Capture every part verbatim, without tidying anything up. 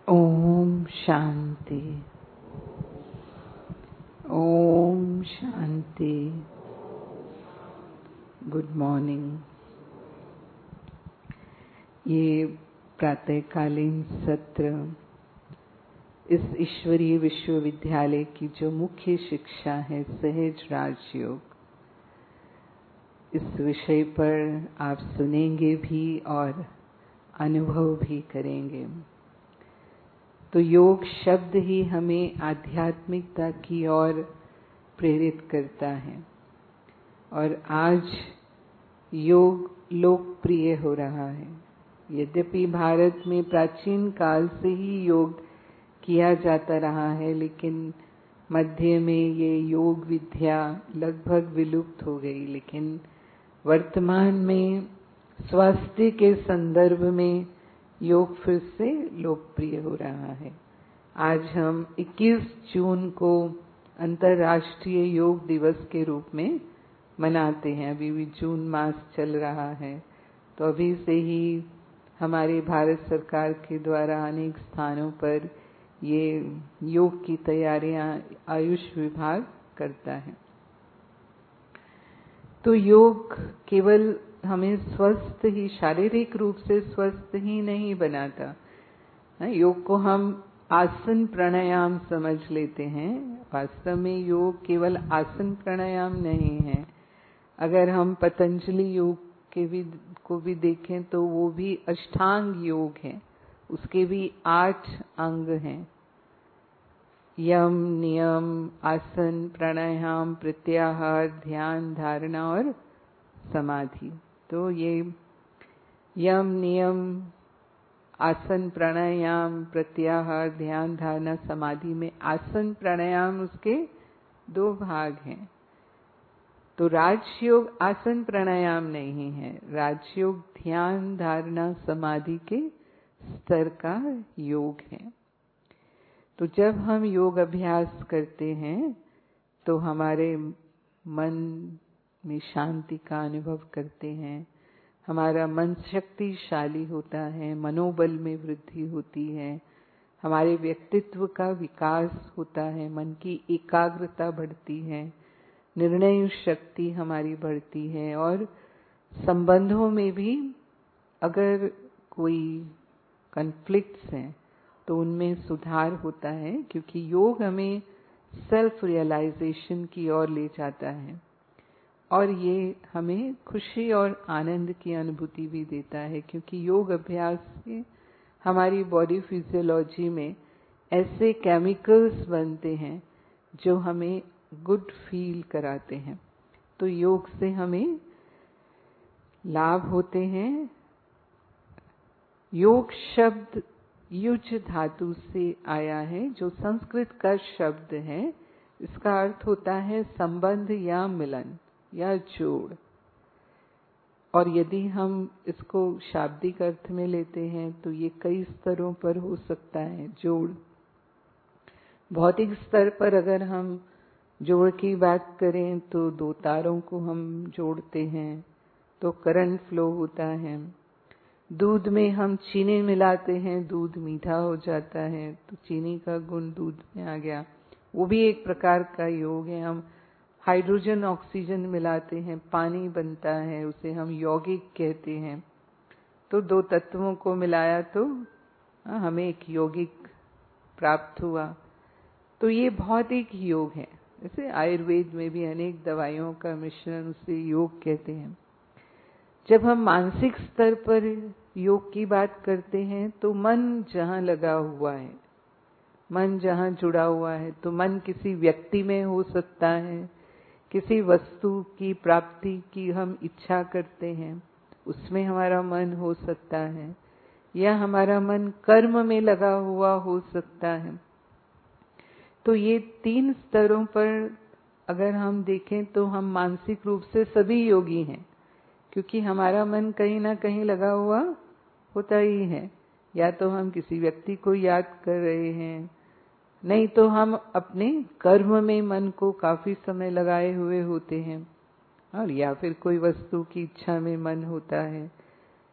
Om Shanti. Om Shanti. Good morning. ये प्रातःकालीन सत्र इस ईश्वरीय विश्वविद्यालय की जो मुख्य शिक्षा है सहज राजयोग, इस विषय पर आप सुनेंगे भी और अनुभव भी करेंगे। तो योग शब्द ही हमें आध्यात्मिकता की ओर प्रेरित करता है और आज योग लोकप्रिय हो रहा है। यद्यपि भारत में प्राचीन काल से ही योग किया जाता रहा है, लेकिन मध्य में ये योग विद्या लगभग विलुप्त हो गई। लेकिन वर्तमान में स्वास्थ्य के संदर्भ में योग फिर से लोकप्रिय हो रहा है। आज हम इक्कीस जून को अंतर्राष्ट्रीय योग दिवस के रूप में मनाते हैं। अभी भी जून मास चल रहा है, तो अभी से ही हमारे भारत सरकार के द्वारा अनेक स्थानों पर ये योग की तैयारियां आयुष विभाग करता है। तो योग केवल हमें स्वस्थ ही, शारीरिक रूप से स्वस्थ ही नहीं बनाता। योग को हम आसन प्राणायाम समझ लेते हैं। वास्तव में योग केवल आसन प्राणायाम नहीं है। अगर हम पतंजलि योग के भी को भी देखें तो वो भी अष्टांग योग है। उसके भी आठ अंग हैं: यम, नियम, आसन, प्राणायाम, प्रत्याहार, ध्यान, धारणा और समाधि। तो ये यम, नियम, आसन, प्राणायाम, प्रत्याहार, ध्यान, धारणा, समाधि में आसन प्राणायाम उसके दो भाग हैं। तो राजयोग आसन प्राणायाम नहीं है। राजयोग ध्यान, धारणा, समाधि के स्तर का योग है। तो जब हम योग अभ्यास करते हैं तो हमारे मन में शांति का अनुभव करते हैं, हमारा मन शक्तिशाली होता है, मनोबल में वृद्धि होती है, हमारे व्यक्तित्व का विकास होता है, मन की एकाग्रता बढ़ती है, निर्णय शक्ति हमारी बढ़ती है और संबंधों में भी अगर कोई कॉन्फ्लिक्ट्स हैं तो उनमें सुधार होता है, क्योंकि योग हमें सेल्फ रियलाइजेशन की ओर ले जाता है और ये हमें खुशी और आनंद की अनुभूति भी देता है। क्योंकि योग अभ्यास से हमारी बॉडी फिजियोलॉजी में ऐसे केमिकल्स बनते हैं जो हमें गुड फील कराते हैं। तो योग से हमें लाभ होते हैं। योग शब्द युज धातु से आया है, जो संस्कृत का शब्द है। इसका अर्थ होता है संबंध या मिलन या जोड़। और यदि हम इसको शाब्दिक अर्थ में लेते हैं तो ये कई स्तरों पर हो सकता है। जोड़ भौतिक स्तर पर अगर हम जोड़ की बात करें तो दो तारों को हम जोड़ते हैं तो करंट फ्लो होता है। दूध में हम चीनी मिलाते हैं, दूध मीठा हो जाता है, तो चीनी का गुण दूध में आ गया। वो भी एक प्रकार का योग है। हम हाइड्रोजन ऑक्सीजन मिलाते हैं, पानी बनता है, उसे हम यौगिक कहते हैं। तो दो तत्वों को मिलाया तो हमें एक यौगिक प्राप्त हुआ। तो ये भौतिक योग है। जैसे आयुर्वेद में भी अनेक दवाइयों का मिश्रण, उसे योग कहते हैं। जब हम मानसिक स्तर पर योग की बात करते हैं तो मन जहाँ लगा हुआ है, मन जहाँ जुड़ा हुआ है, तो मन किसी व्यक्ति में हो सकता है, किसी वस्तु की प्राप्ति की हम इच्छा करते हैं उसमें हमारा मन हो सकता है, या हमारा मन कर्म में लगा हुआ हो सकता है। तो ये तीन स्तरों पर अगर हम देखें तो हम मानसिक रूप से सभी योगी हैं, क्योंकि हमारा मन कहीं ना कहीं लगा हुआ होता ही है। या तो हम किसी व्यक्ति को याद कर रहे हैं, नहीं तो हम अपने कर्म में मन को काफी समय लगाए हुए होते हैं, और या फिर कोई वस्तु की इच्छा में मन होता है।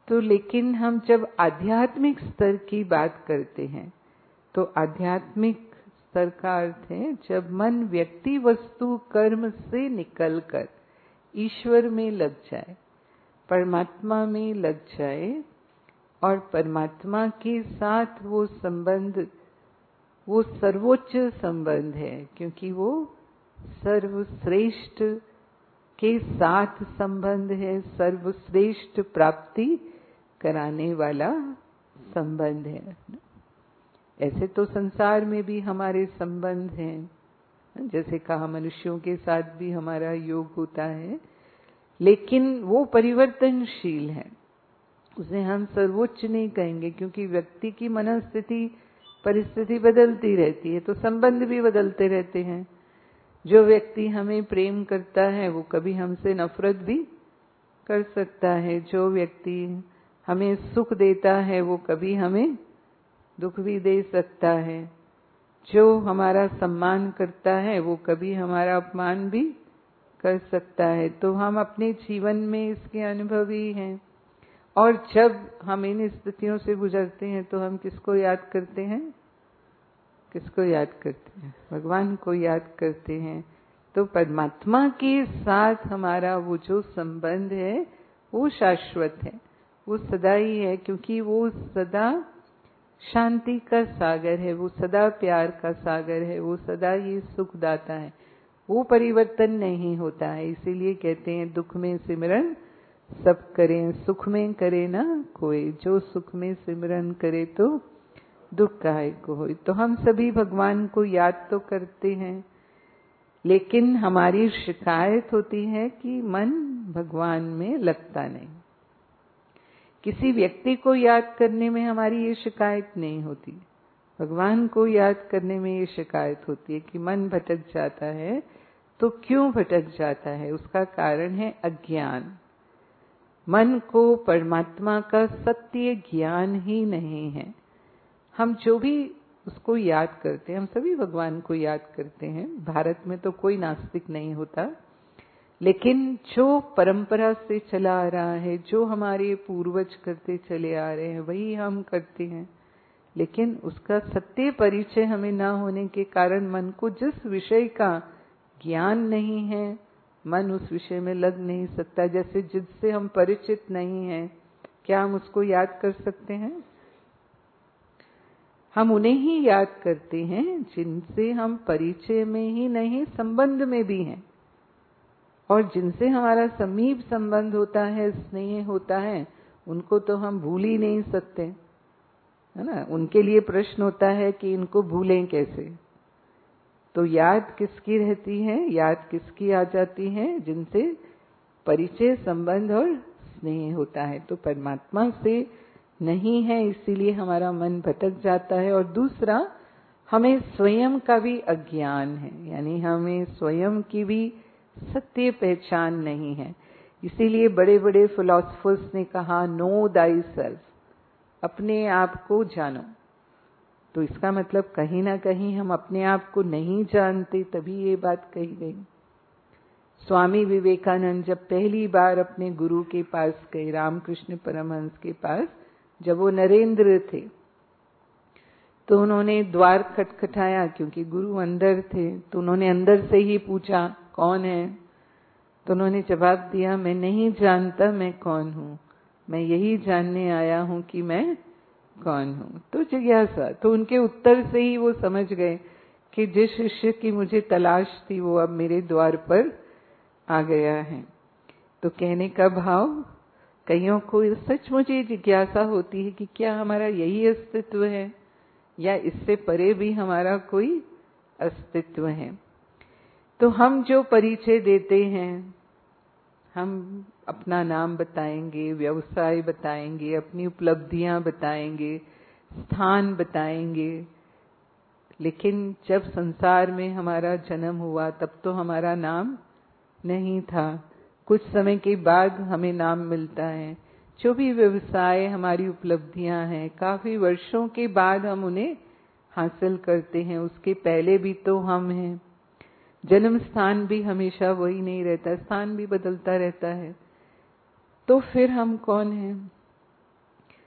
तो लेकिन हम जब आध्यात्मिक स्तर की बात करते हैं तो आध्यात्मिक स्तर का अर्थ है जब मन व्यक्ति वस्तु कर्म से निकलकर ईश्वर में लग जाए, परमात्मा में लग जाए और परमात्मा के साथ वो संबंध वो सर्वोच्च संबंध है, क्योंकि वो सर्वश्रेष्ठ के साथ संबंध है, सर्वश्रेष्ठ प्राप्ति कराने वाला संबंध है। ऐसे तो संसार में भी हमारे संबंध हैं, जैसे कहा मनुष्यों के साथ भी हमारा योग होता है, लेकिन वो परिवर्तनशील है, उसे हम सर्वोच्च नहीं कहेंगे, क्योंकि व्यक्ति की मनस्थिति परिस्थिति बदलती रहती है तो संबंध भी बदलते रहते हैं। जो व्यक्ति हमें प्रेम करता है वो कभी हमसे नफरत भी कर सकता है, जो व्यक्ति हमें सुख देता है वो कभी हमें दुख भी दे सकता है, जो हमारा सम्मान करता है वो कभी हमारा अपमान भी कर सकता है। तो हम अपने जीवन में इसके अनुभवी हैं। और जब हम इन स्थितियों से गुजरते हैं तो हम किसको याद करते हैं? किसको याद करते हैं? भगवान को याद करते हैं। तो परमात्मा के साथ हमारा वो जो संबंध है वो शाश्वत है, वो सदा ही है, क्योंकि वो सदा शांति का सागर है, वो सदा प्यार का सागर है, वो सदा ही सुखदाता है, वो परिवर्तन नहीं होता है। इसीलिए कहते हैं दुख में सिमरन सब करें, सुख में करे ना कोई, जो सुख में सिमरन करे तो दुख काहे को होई। तो हम सभी भगवान को याद तो करते हैं, लेकिन हमारी शिकायत होती है कि मन भगवान में लगता नहीं। किसी व्यक्ति को याद करने में हमारी ये शिकायत नहीं होती, भगवान को याद करने में ये शिकायत होती है कि मन भटक जाता है। तो क्यों भटक जाता है? उसका कारण है अज्ञान। मन को परमात्मा का सत्य ज्ञान ही नहीं है। हम जो भी उसको याद करते हैं, हम सभी भगवान को याद करते हैं, भारत में तो कोई नास्तिक नहीं होता, लेकिन जो परंपरा से चला आ रहा है, जो हमारे पूर्वज करते चले आ रहे हैं वही हम करते हैं। लेकिन उसका सत्य परिचय हमें ना होने के कारण मन को जिस विषय का ज्ञान नहीं है, मन उस विषय में लग नहीं सकता। जैसे जिससे हम परिचित नहीं हैं, क्या हम उसको याद कर सकते हैं? हम उन्हें ही याद करते हैं जिनसे हम परिचय में ही नहीं, संबंध में भी हैं, और जिनसे हमारा समीप संबंध होता है, स्नेह होता है, उनको तो हम भूल ही नहीं सकते, है ना। उनके लिए प्रश्न होता है कि इनको भूलें कैसे। तो याद किसकी रहती है? याद किसकी आ जाती है? जिनसे परिचय, संबंध और स्नेह होता है। तो परमात्मा से नहीं है, इसीलिए हमारा मन भटक जाता है। और दूसरा, हमें स्वयं का भी अज्ञान है, यानी हमें स्वयं की भी सत्य पहचान नहीं है। इसीलिए बड़े बड़े फिलोसफर्स ने कहा नो दाई सेल्फ, अपने आप को जानो। तो इसका मतलब कहीं ना कहीं हम अपने आप को नहीं जानते, तभी ये बात कही गई। स्वामी विवेकानंद जब पहली बार अपने गुरु के पास गए, रामकृष्ण परमहंस के पास, जब वो नरेंद्र थे, तो उन्होंने द्वार खटखटाया, क्योंकि गुरु अंदर थे। तो उन्होंने अंदर से ही पूछा कौन है? तो उन्होंने जवाब दिया, मैं नहीं जानता मैं कौन हूँ, मैं यही जानने आया हूँ कि मैं कौन हूँ। तो जिज्ञासा, तो उनके उत्तर से ही वो समझ गए कि जिस शिष्य की मुझे तलाश थी वो अब मेरे द्वार पर आ गया है। तो कहने का भाव, कईयों को सचमुच ये जिज्ञासा होती है कि क्या हमारा यही अस्तित्व है या इससे परे भी हमारा कोई अस्तित्व है। तो हम जो परिचय देते हैं, हम अपना नाम बताएंगे, व्यवसाय बताएंगे, अपनी उपलब्धियां बताएंगे, स्थान बताएंगे, लेकिन जब संसार में हमारा जन्म हुआ तब तो हमारा नाम नहीं था। कुछ समय के बाद हमें नाम मिलता है। जो भी व्यवसाय, हमारी उपलब्धियां हैं, काफी वर्षों के बाद हम उन्हें हासिल करते हैं, उसके पहले भी तो हम हैं। जन्म स्थान भी हमेशा वही नहीं रहता, स्थान भी बदलता रहता है। तो फिर हम कौन हैं?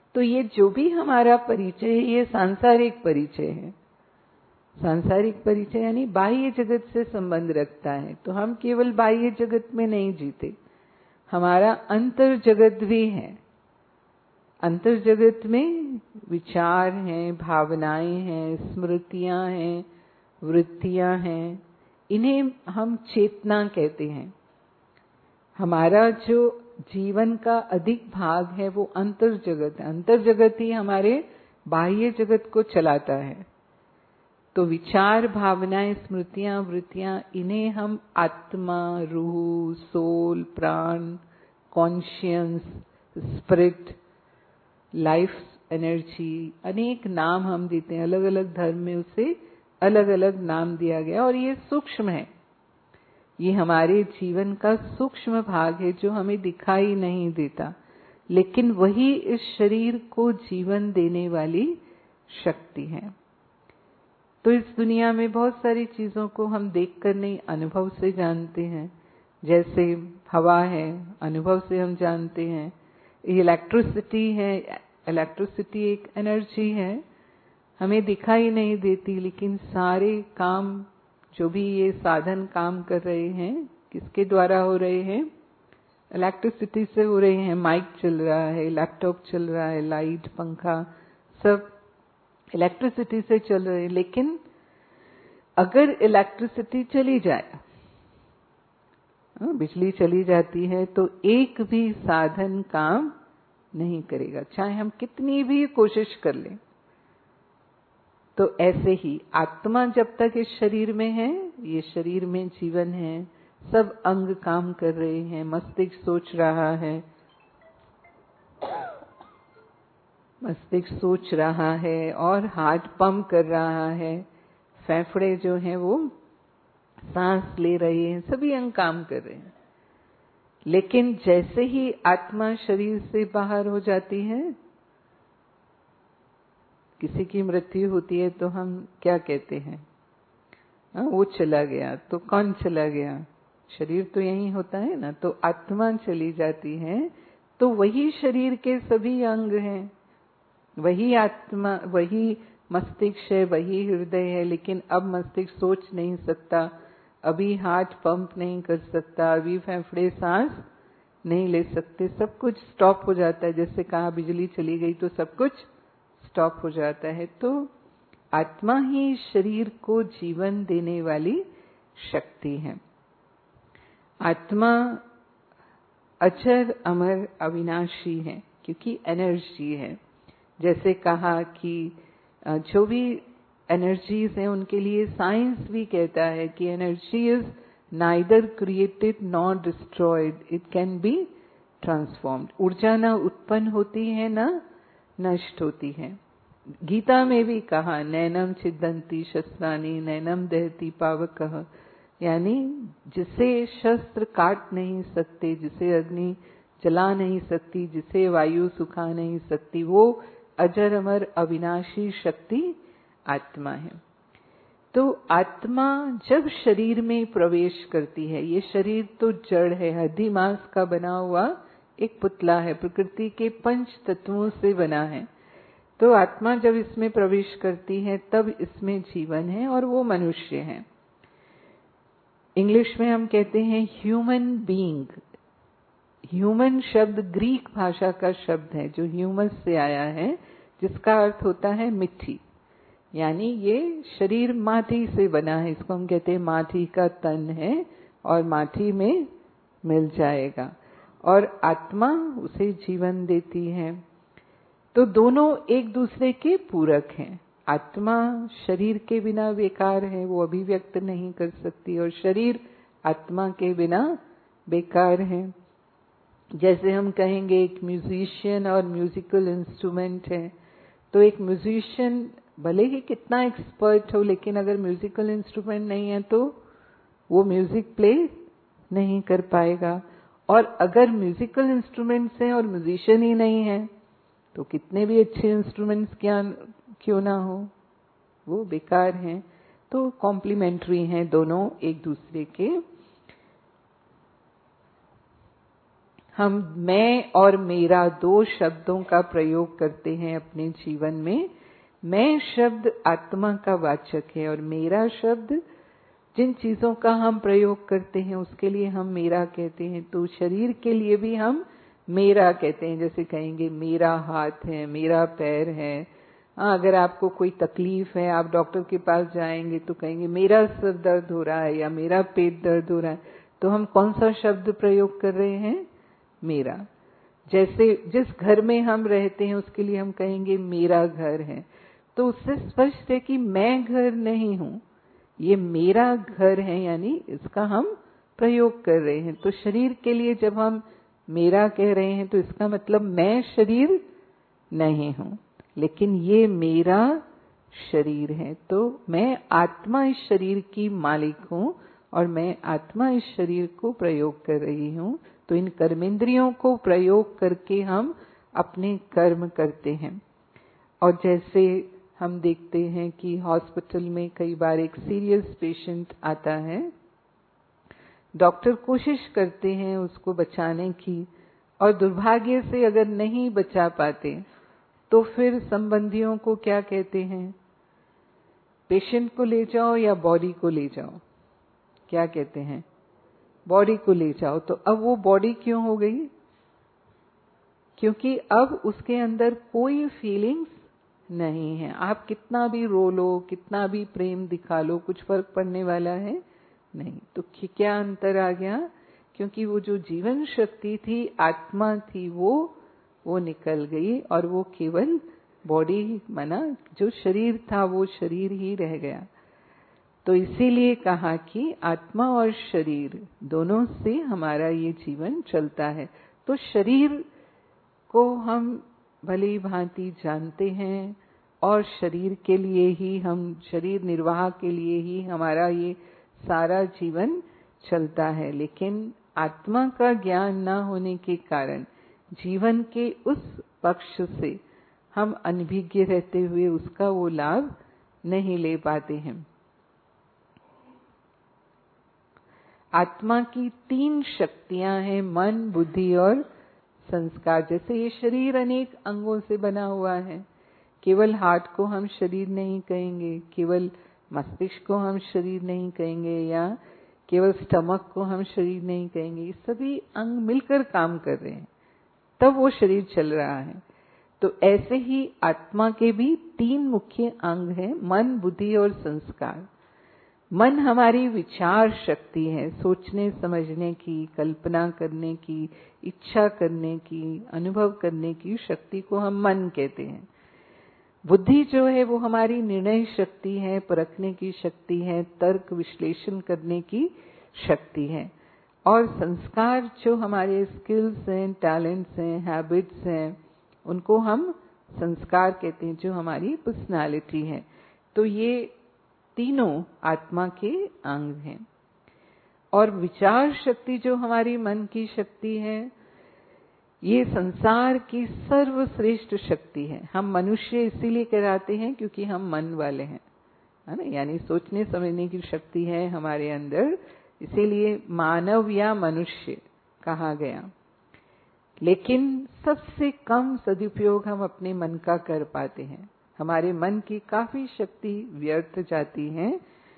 तो ये जो भी हमारा परिचय है ये सांसारिक परिचय है। सांसारिक परिचय यानी बाह्य जगत से संबंध रखता है। तो हम केवल बाह्य जगत में नहीं जीते, हमारा अंतर जगत भी है। अंतर जगत में विचार हैं, भावनाएं हैं, स्मृतियां हैं, वृत्तियां हैं, इन्हें हम चेतना कहते हैं। हमारा जो जीवन का अधिक भाग है वो अंतर जगत है। अंतर जगत ही हमारे बाह्य जगत को चलाता है। तो विचार, भावनाएं, स्मृतियां, वृत्तियां, इन्हें हम आत्मा, रूह, सोल, प्राण, कॉन्शियंस, स्पिरिट, लाइफ एनर्जी, अनेक नाम हम देते हैं। अलग अलग धर्म में उसे अलग अलग नाम दिया गया और ये सूक्ष्म है। ये हमारे जीवन का सूक्ष्म भाग है जो हमें दिखाई नहीं देता, लेकिन वही इस शरीर को जीवन देने वाली शक्ति है। तो इस दुनिया में बहुत सारी चीजों को हम देखकर नहीं, अनुभव से जानते हैं। जैसे हवा है, अनुभव से हम जानते हैं। इलेक्ट्रिसिटी है, इलेक्ट्रिसिटी एक एनर्जी है, हमें दिखाई नहीं देती, लेकिन सारे काम जो भी ये साधन काम कर रहे हैं किसके द्वारा हो रहे हैं? इलेक्ट्रिसिटी से हो रहे हैं। माइक चल रहा है, लैपटॉप चल रहा है, लाइट, पंखा, सब इलेक्ट्रिसिटी से चल रहे हैं। लेकिन अगर इलेक्ट्रिसिटी चली जाए, बिजली चली जाती है, तो एक भी साधन काम नहीं करेगा, चाहे हम कितनी भी कोशिश कर लें। तो ऐसे ही आत्मा जब तक इस शरीर में है, ये शरीर में जीवन है, सब अंग काम कर रहे हैं, मस्तिष्क सोच रहा है, मस्तिष्क सोच रहा है और हार्ट पंप कर रहा है, फेफड़े जो हैं वो सांस ले रहे हैं, सभी अंग काम कर रहे हैं। लेकिन जैसे ही आत्मा शरीर से बाहर हो जाती है, किसी की मृत्यु होती है तो हम क्या कहते हैं? आ, वो चला गया। तो कौन चला गया? शरीर तो यही होता है ना। तो आत्मा चली जाती है तो वही शरीर के सभी अंग हैं, वही आत्मा, वही मस्तिष्क है, वही हृदय है। लेकिन अब मस्तिष्क सोच नहीं सकता, अभी हार्ट पंप नहीं कर सकता, अभी फेफड़े सांस नहीं ले सकते, सब कुछ स्टॉप हो जाता है। जैसे कहा बिजली चली गई तो सब कुछ स्टॉप हो जाता है। तो आत्मा ही शरीर को जीवन देने वाली शक्ति है। आत्मा अचर, अमर, अविनाशी है क्योंकि एनर्जी है। जैसे कहा कि जो भी एनर्जीज हैं उनके लिए साइंस भी कहता है कि energy is neither created nor destroyed, it can be transformed. ऊर्जा न उत्पन्न होती है न नष्ट होती है। गीता में भी कहा नैनम छिदंती शस्त्राणि नैनम दहती पावकः, यानी जिसे शस्त्र काट नहीं सकते, जिसे अग्नि जला नहीं सकती, जिसे वायु सुखा नहीं सकती, वो अजर अमर अविनाशी शक्ति आत्मा है। तो आत्मा जब शरीर में प्रवेश करती है, ये शरीर तो जड़ है, हड्डी मांस का बना हुआ एक पुतला है, प्रकृति के पंच तत्वों से बना है। तो आत्मा जब इसमें प्रवेश करती है तब इसमें जीवन है और वो मनुष्य है। इंग्लिश में हम कहते हैं ह्यूमन बीइंग। ह्यूमन शब्द ग्रीक भाषा का शब्द है जो ह्यूमस से आया है, जिसका अर्थ होता है मिट्टी। यानी ये शरीर माटी से बना है, इसको हम कहते हैं माटी का तन है और माटी में मिल जाएगा, और आत्मा उसे जीवन देती है। तो दोनों एक दूसरे के पूरक हैं। आत्मा शरीर के बिना बेकार है, वो अभिव्यक्त नहीं कर सकती, और शरीर आत्मा के बिना बेकार है। जैसे हम कहेंगे एक म्यूजिशियन और म्यूजिकल इंस्ट्रूमेंट है, तो एक म्यूजिशियन भले ही कितना एक्सपर्ट हो, लेकिन अगर म्यूजिकल इंस्ट्रूमेंट नहीं है तो वो म्यूजिक प्ले नहीं कर पाएगा। और अगर म्यूजिकल इंस्ट्रूमेंट्स हैं और म्यूजिशियन ही नहीं है तो कितने भी अच्छे इंस्ट्रूमेंट्स क्या क्यों ना हो, वो बेकार हैं। तो कॉम्प्लीमेंट्री हैं दोनों एक दूसरे के। हम मैं और मेरा दो शब्दों का प्रयोग करते हैं अपने जीवन में। मैं शब्द आत्मा का वाचक है और मेरा शब्द जिन चीजों का हम प्रयोग करते हैं उसके लिए हम मेरा कहते हैं। तो शरीर के लिए भी हम मेरा कहते हैं, जैसे कहेंगे मेरा हाथ है, मेरा पैर है। हाँ, अगर आपको कोई तकलीफ है, आप डॉक्टर के पास जाएंगे तो कहेंगे मेरा सर दर्द हो रहा है या मेरा पेट दर्द हो रहा है। तो हम कौन सा शब्द प्रयोग कर रहे हैं? मेरा। जैसे जिस घर में हम रहते हैं उसके लिए हम कहेंगे मेरा घर है। तो उससे स्पष्ट है कि मैं घर नहीं हूं, ये मेरा घर है, यानी इसका हम प्रयोग कर रहे हैं। तो शरीर के लिए जब हम मेरा कह रहे हैं तो इसका मतलब मैं शरीर नहीं हूं, लेकिन ये मेरा शरीर है। तो मैं आत्मा इस शरीर की मालिक हूं और मैं आत्मा इस शरीर को प्रयोग कर रही हूं। तो इन कर्मेंद्रियों को प्रयोग करके हम अपने कर्म करते हैं। और जैसे हम देखते हैं कि हॉस्पिटल में कई बार एक सीरियस पेशेंट आता है, डॉक्टर कोशिश करते हैं उसको बचाने की, और दुर्भाग्य से अगर नहीं बचा पाते तो फिर संबंधियों को क्या कहते हैं? पेशेंट को ले जाओ या बॉडी को ले जाओ? क्या कहते हैं? बॉडी को ले जाओ। तो अब वो बॉडी क्यों हो गई? क्योंकि अब उसके अंदर कोई फीलिंग्स नहीं है। आप कितना भी रो लो, कितना भी प्रेम दिखा लो, कुछ फर्क पड़ने वाला है नहीं। तो क्या अंतर आ गया? क्योंकि वो जो जीवन शक्ति थी, आत्मा थी, वो वो निकल गई और वो केवल बॉडी माना, जो शरीर था वो शरीर ही रह गया। तो इसीलिए कहा कि आत्मा और शरीर दोनों से हमारा ये जीवन चलता है। तो शरीर को हम भली भांति जानते हैं और शरीर के लिए ही, हम शरीर निर्वाह के लिए ही हमारा ये सारा जीवन चलता है। लेकिन आत्मा का ज्ञान न होने के कारण जीवन के उस पक्ष से हम अनभिज्ञ रहते हुए उसका वो लाभ नहीं ले पाते हैं। आत्मा की तीन शक्तियां हैं, मन, बुद्धि और संस्कार। जैसे ये शरीर अनेक अंगों से बना हुआ है, केवल हार्ट को हम शरीर नहीं कहेंगे, केवल मस्तिष्क को हम शरीर नहीं कहेंगे, या केवल स्टमक को हम शरीर नहीं कहेंगे। ये सभी अंग मिलकर काम कर रहे हैं, तब वो शरीर चल रहा है। तो ऐसे ही आत्मा के भी तीन मुख्य अंग हैं, मन, बुद्धि और संस्कार। मन हमारी विचार शक्ति है, सोचने समझने की, कल्पना करने की, इच्छा करने की, अनुभव करने की शक्ति को हम मन कहते हैं। बुद्धि जो है वो हमारी निर्णय शक्ति है, परखने की शक्ति है, तर्क विश्लेषण करने की शक्ति है। और संस्कार जो हमारे स्किल्स हैं, टैलेंट्स हैं, हैबिट्स हैं, उनको हम संस्कार कहते हैं, जो हमारी पर्सनालिटी है। तो ये तीनों आत्मा के अंग हैं। और विचार शक्ति जो हमारी मन की शक्ति है, ये संसार की सर्वश्रेष्ठ शक्ति है। हम मनुष्य इसीलिए कहलाते हैं क्योंकि हम मन वाले हैं, है ना, यानी सोचने समझने की शक्ति है हमारे अंदर, इसीलिए मानव या मनुष्य कहा गया। लेकिन सबसे कम सदुपयोग हम अपने मन का कर पाते हैं। हमारे मन की काफी शक्ति व्यर्थ जाती है।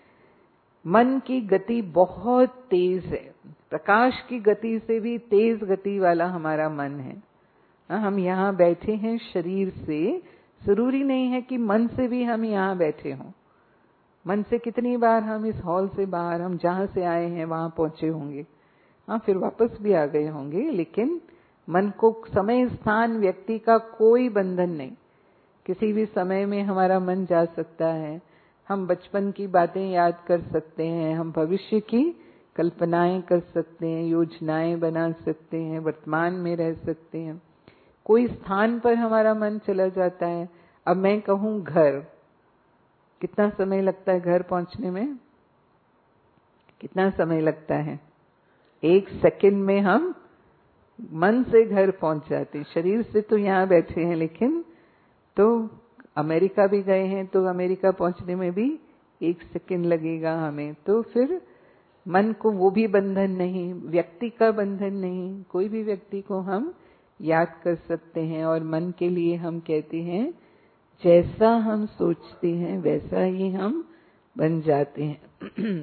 मन की गति बहुत तेज है, प्रकाश की गति से भी तेज गति वाला हमारा मन है। हम यहाँ बैठे हैं शरीर से, जरूरी नहीं है कि मन से भी हम यहाँ बैठे हों। मन से कितनी बार हम इस हॉल से बाहर, हम जहां से आए हैं वहां पहुंचे होंगे, हाँ, फिर वापस भी आ गए होंगे। लेकिन मन को समय, स्थान, व्यक्ति का कोई बंधन नहीं। किसी भी समय में हमारा मन जा सकता है। हम बचपन की बातें याद कर सकते हैं, हम भविष्य की कल्पनाएं कर सकते हैं, योजनाएं बना सकते हैं, वर्तमान में रह सकते हैं। कोई स्थान पर हमारा मन चला जाता है। अब मैं कहूं घर, कितना समय लगता है घर पहुंचने में? कितना समय लगता है? एक सेकंड में हम मन से घर पहुंच जाते हैं। शरीर से तो यहाँ बैठे हैं, लेकिन तो अमेरिका भी गए हैं तो अमेरिका पहुंचने में भी एक सेकंड लगेगा हमें। तो फिर मन को वो भी बंधन नहीं, व्यक्ति का बंधन नहीं, कोई भी व्यक्ति को हम याद कर सकते हैं। और मन के लिए हम कहते हैं जैसा हम सोचते हैं वैसा ही हम बन जाते हैं।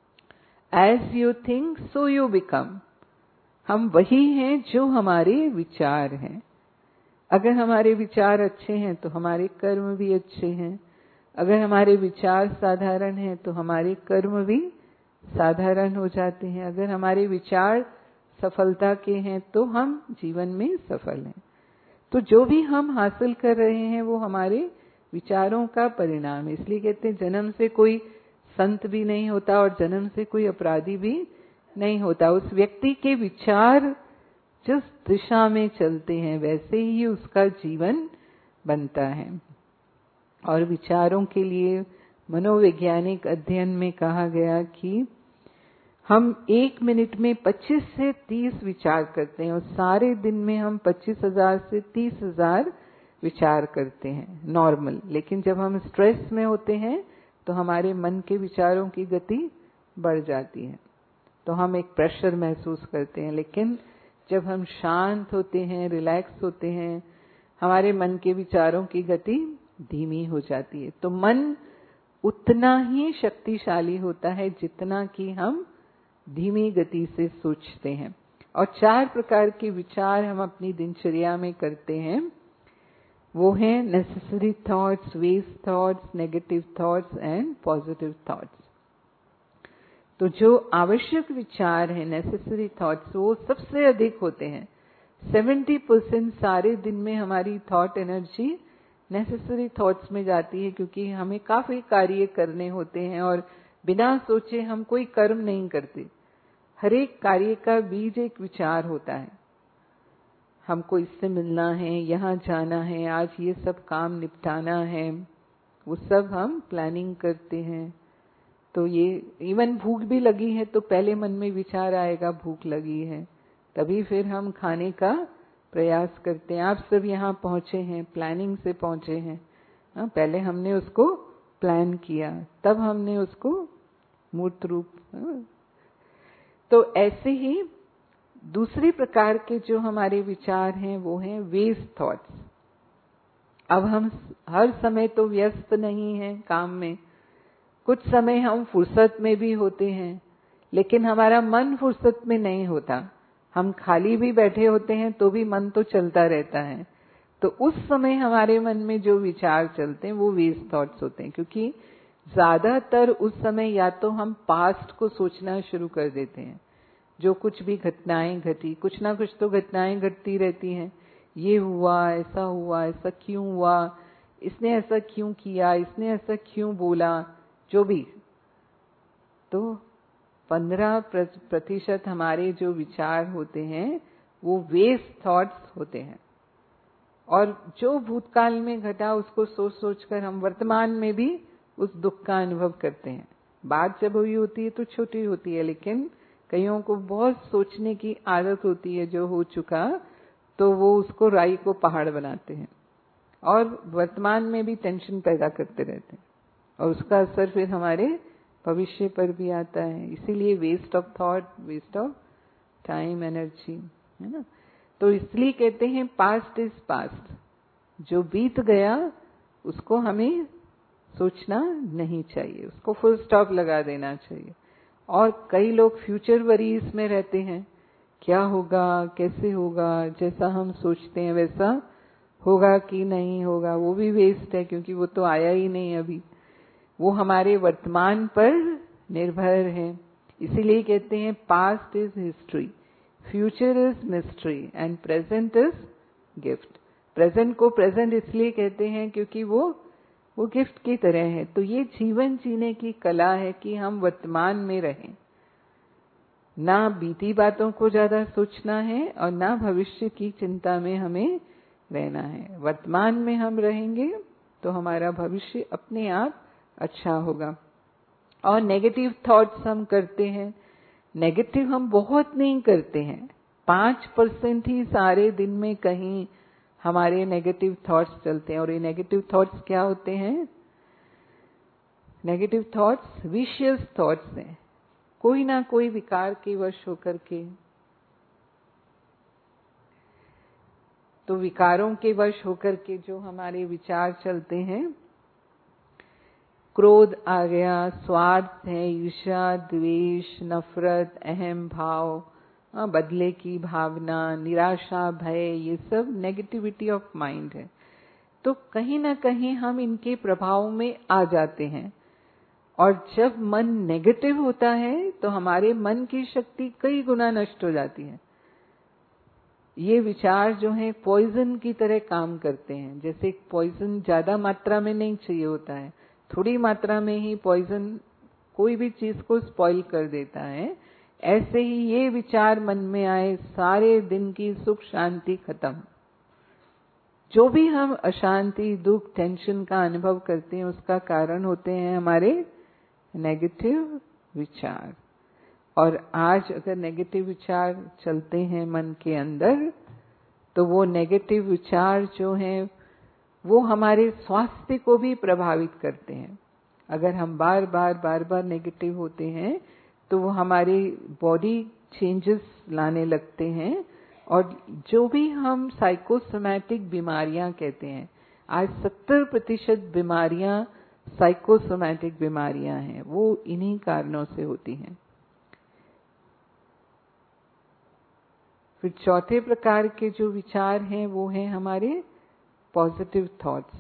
As you think, so you become। हम वही हैं जो हमारे विचार हैं। अगर हमारे विचार अच्छे हैं तो हमारे कर्म भी अच्छे हैं, अगर हमारे विचार साधारण हैं तो हमारे कर्म भी साधारण हो जाते हैं, अगर हमारे विचार सफलता के हैं तो हम जीवन में सफल हैं। तो जो भी हम हासिल कर रहे हैं वो हमारे विचारों का परिणाम है। इसलिए कहते हैं जन्म से कोई संत भी नहीं होता और जन्म से कोई अपराधी भी नहीं होता। उस व्यक्ति के विचार जिस दिशा में चलते हैं वैसे ही उसका जीवन बनता है। और विचारों के लिए मनोवैज्ञानिक अध्ययन में कहा गया कि हम एक मिनट में पच्चीस से तीस विचार करते हैं और सारे दिन में हम पच्चीस हजार से तीस हजार विचार करते हैं नॉर्मल। लेकिन जब हम स्ट्रेस में होते हैं तो हमारे मन के विचारों की गति बढ़ जाती है, तो हम एक प्रेशर महसूस करते हैं। लेकिन जब हम शांत होते हैं, रिलैक्स होते हैं, हमारे मन के विचारों की गति धीमी हो जाती है। तो मन उतना ही शक्तिशाली होता है जितना कि हम धीमी गति से सोचते हैं। और चार प्रकार के विचार हम अपनी दिनचर्या में करते हैं, वो हैं necessary thoughts, waste thoughts, negative thoughts and positive thoughts. तो जो आवश्यक विचार हैं, नेसेसरी थॉट्स, वो सबसे अधिक होते हैं। सत्तर परसेंट सारे दिन में हमारी थॉट एनर्जी नेसेसरी थॉट्स में जाती है, क्योंकि हमें काफी कार्य करने होते हैं और बिना सोचे हम कोई कर्म नहीं करते। हर एक कार्य का बीज एक विचार होता है। हमको इससे मिलना है, यहाँ जाना है, आज ये सब काम निपटाना है, वो सब हम प्लानिंग करते हैं। तो ये इवन भूख भी लगी है तो पहले मन में विचार आएगा भूख लगी है, तभी फिर हम खाने का प्रयास करते हैं। आप सब यहाँ पहुंचे हैं, प्लानिंग से पहुंचे हैं। हाँ, पहले हमने उसको प्लान किया, तब हमने उसको मूर्त रूप। हाँ। तो ऐसे ही दूसरी प्रकार के जो हमारे विचार हैं वो हैं वेस्ट थॉट्स। अब हम हर समय तो व्यस्त नहीं हैं काम में, कुछ समय हम फुर्सत में भी होते हैं, लेकिन हमारा मन फुर्सत में नहीं होता। हम खाली भी बैठे होते हैं तो भी मन तो चलता रहता है। तो उस समय हमारे मन में जो विचार चलते हैं वो वेस्ट थॉट्स होते हैं, क्योंकि ज्यादातर उस समय या तो हम पास्ट को सोचना शुरू कर देते हैं। जो कुछ भी घटनाएं घटी, कुछ ना कुछ तो घटनाएं घटती रहती हैं, ये हुआ, ऐसा हुआ, ऐसा क्यों हुआ, इसने ऐसा क्यों किया, इसने ऐसा क्यों बोला, जो भी। तो पंद्रह प्रतिशत हमारे जो विचार होते हैं वो वेस्ट थॉट्स होते हैं। और जो भूतकाल में घटा उसको सोच सोच कर हम वर्तमान में भी उस दुख का अनुभव करते हैं। बात जब हुई होती है तो छोटी होती है, लेकिन कईयों को बहुत सोचने की आदत होती है जो हो चुका, तो वो उसको राई को पहाड़ बनाते हैं और वर्तमान में भी टेंशन पैदा करते रहते हैं, और उसका असर फिर हमारे भविष्य पर भी आता है। इसीलिए waste of thought, waste of time, energy, है ना। तो इसलिए कहते हैं पास्ट इज पास्ट, जो बीत गया उसको हमें सोचना नहीं चाहिए, उसको फुल स्टॉप लगा देना चाहिए। और कई लोग फ्यूचर वरीज में रहते हैं, क्या होगा, कैसे होगा, जैसा हम सोचते हैं वैसा होगा कि नहीं होगा, वो भी वेस्ट है, क्योंकि वो तो आया ही नहीं अभी। वो हमारे वर्तमान पर निर्भर है। इसीलिए कहते हैं past is history, future is mystery and present is gift. Present को प्रेजेंट इसलिए कहते हैं क्योंकि वो वो गिफ्ट की तरह है। तो ये जीवन जीने की कला है कि हम वर्तमान में रहें, ना बीती बातों को ज्यादा सोचना है और ना भविष्य की चिंता में हमें रहना है। वर्तमान में हम रहेंगे तो हमारा भविष्य अपने आप अच्छा होगा। और नेगेटिव थॉट्स हम करते हैं, नेगेटिव हम बहुत नहीं करते हैं, पांच परसेंट ही सारे दिन में कहीं हमारे नेगेटिव थॉट्स चलते हैं। और ये नेगेटिव थॉट्स क्या होते हैं? नेगेटिव थॉट्स विशियस थॉट्स हैं, कोई ना कोई विकार के वश होकर के। तो विकारों के वश होकर के जो हमारे विचार चलते हैं, क्रोध आ गया, स्वार्थ है, ईर्ष्या, द्वेष, नफरत, अहम भाव, बदले की भावना, निराशा, भय, ये सब नेगेटिविटी ऑफ माइंड है। तो कहीं ना कहीं हम इनके प्रभाव में आ जाते हैं। और जब मन नेगेटिव होता है तो हमारे मन की शक्ति कई गुना नष्ट हो जाती है। ये विचार जो है पॉइजन की तरह काम करते हैं। जैसे पॉइजन ज्यादा मात्रा में नहीं चाहिए होता है, थोड़ी मात्रा में ही पॉइजन कोई भी चीज को स्पॉइल कर देता है, ऐसे ही ये विचार मन में आए, सारे दिन की सुख शांति खत्म। जो भी हम अशांति, दुख, टेंशन का अनुभव करते हैं, उसका कारण होते हैं हमारे नेगेटिव विचार। और आज अगर नेगेटिव विचार चलते हैं मन के अंदर, तो वो नेगेटिव विचार जो हैं वो हमारे स्वास्थ्य को भी प्रभावित करते हैं। अगर हम बार बार बार बार नेगेटिव होते हैं तो वो हमारी बॉडी चेंजेस लाने लगते हैं। और जो भी हम साइकोसोमैटिक बीमारियां कहते हैं, आज सत्तर प्रतिशत बीमारियां साइकोसोमैटिक बीमारियां हैं, वो इन्हीं कारणों से होती हैं। फिर चौथे प्रकार के जो विचार हैं वो हैं हमारे पॉजिटिव थॉट्स।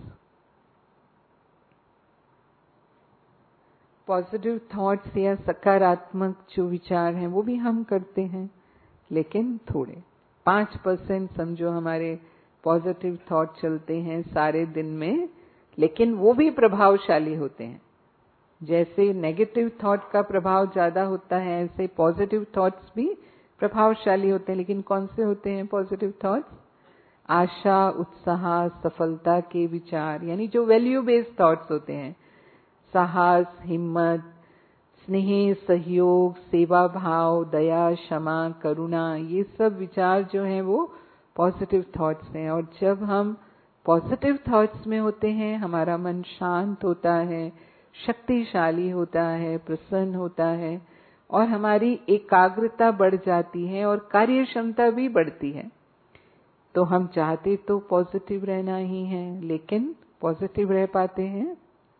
पॉजिटिव थॉट्स या सकारात्मक जो विचार हैं वो भी हम करते हैं, लेकिन थोड़े पांच परसेंट समझो हमारे पॉजिटिव थॉट चलते हैं सारे दिन में, लेकिन वो भी प्रभावशाली होते हैं। जैसे नेगेटिव थॉट का प्रभाव ज्यादा होता है, ऐसे पॉजिटिव थॉट्स भी प्रभावशाली होते हैं। लेकिन कौन से होते हैं पॉजिटिव थॉट्स? आशा, उत्साह, सफलता के विचार, यानी जो वैल्यू बेस्ड थॉट्स होते हैं। साहस, हिम्मत, स्नेह, सहयोग, सेवा भाव, दया, क्षमा, करुणा, ये सब विचार जो हैं वो पॉजिटिव थॉट्स हैं। और जब हम पॉजिटिव थॉट्स में होते हैं, हमारा मन शांत होता है, शक्तिशाली होता है, प्रसन्न होता है, और हमारी एकाग्रता बढ़ जाती है और कार्य क्षमता भी बढ़ती है। तो हम चाहते तो पॉजिटिव रहना ही है, लेकिन पॉजिटिव रह पाते हैं